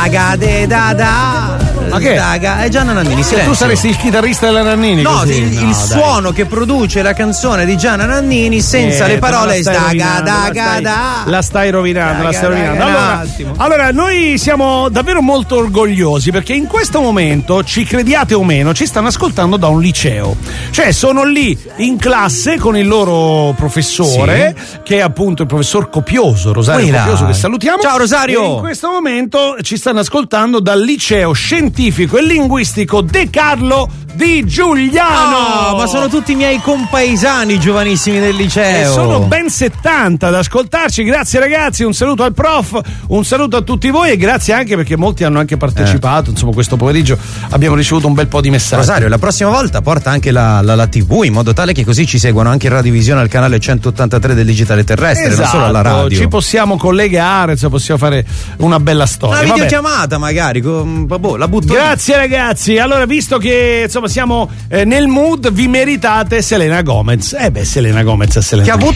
Daga de da da. Ma che? Daga, è Gianna Nannini, Se silenzio. tu saresti il chitarrista della Nannini. No, così. il, No, il dai. suono che produce la canzone di Gianna Nannini senza Eh, le parole la stai daga rovinando, daga la stai, da. la stai rovinando, la Daga, stai rovinando. daga, un Allora, attimo. allora, noi siamo davvero molto orgogliosi perché in questo momento, ci crediate o meno, ci stanno ascoltando da un liceo. Cioè sono lì in classe con il loro professore, sì, che è appunto il professor Copioso, Rosario Quella. Copioso, che salutiamo. Ciao Rosario! E in questo momento ci stanno ascoltando dal liceo scientifico e linguistico De Carlo di Giuliano. Oh, ma sono tutti i miei compaesani giovanissimi del E liceo. sono ben settanta ad ascoltarci. Grazie ragazzi, un saluto al prof, un saluto a tutti voi e grazie anche perché molti hanno anche partecipato. Eh. Insomma, questo pomeriggio abbiamo ricevuto un bel po' di messaggi. Rosario, la prossima volta porta anche la, la, la tivù in modo tale che così ci seguono anche in radiovisione al canale centottantatré del digitale terrestre, esatto, non solo alla radio. Ci possiamo collegare, insomma, possiamo fare una bella storia. Una Vabbè. videochiamata magari, con, boh, la butto. Grazie ragazzi. Allora, visto che insomma siamo eh, nel mood, vi meritate Selena Gomez. Eh beh, Selena Gomez è Selena Che ha avuto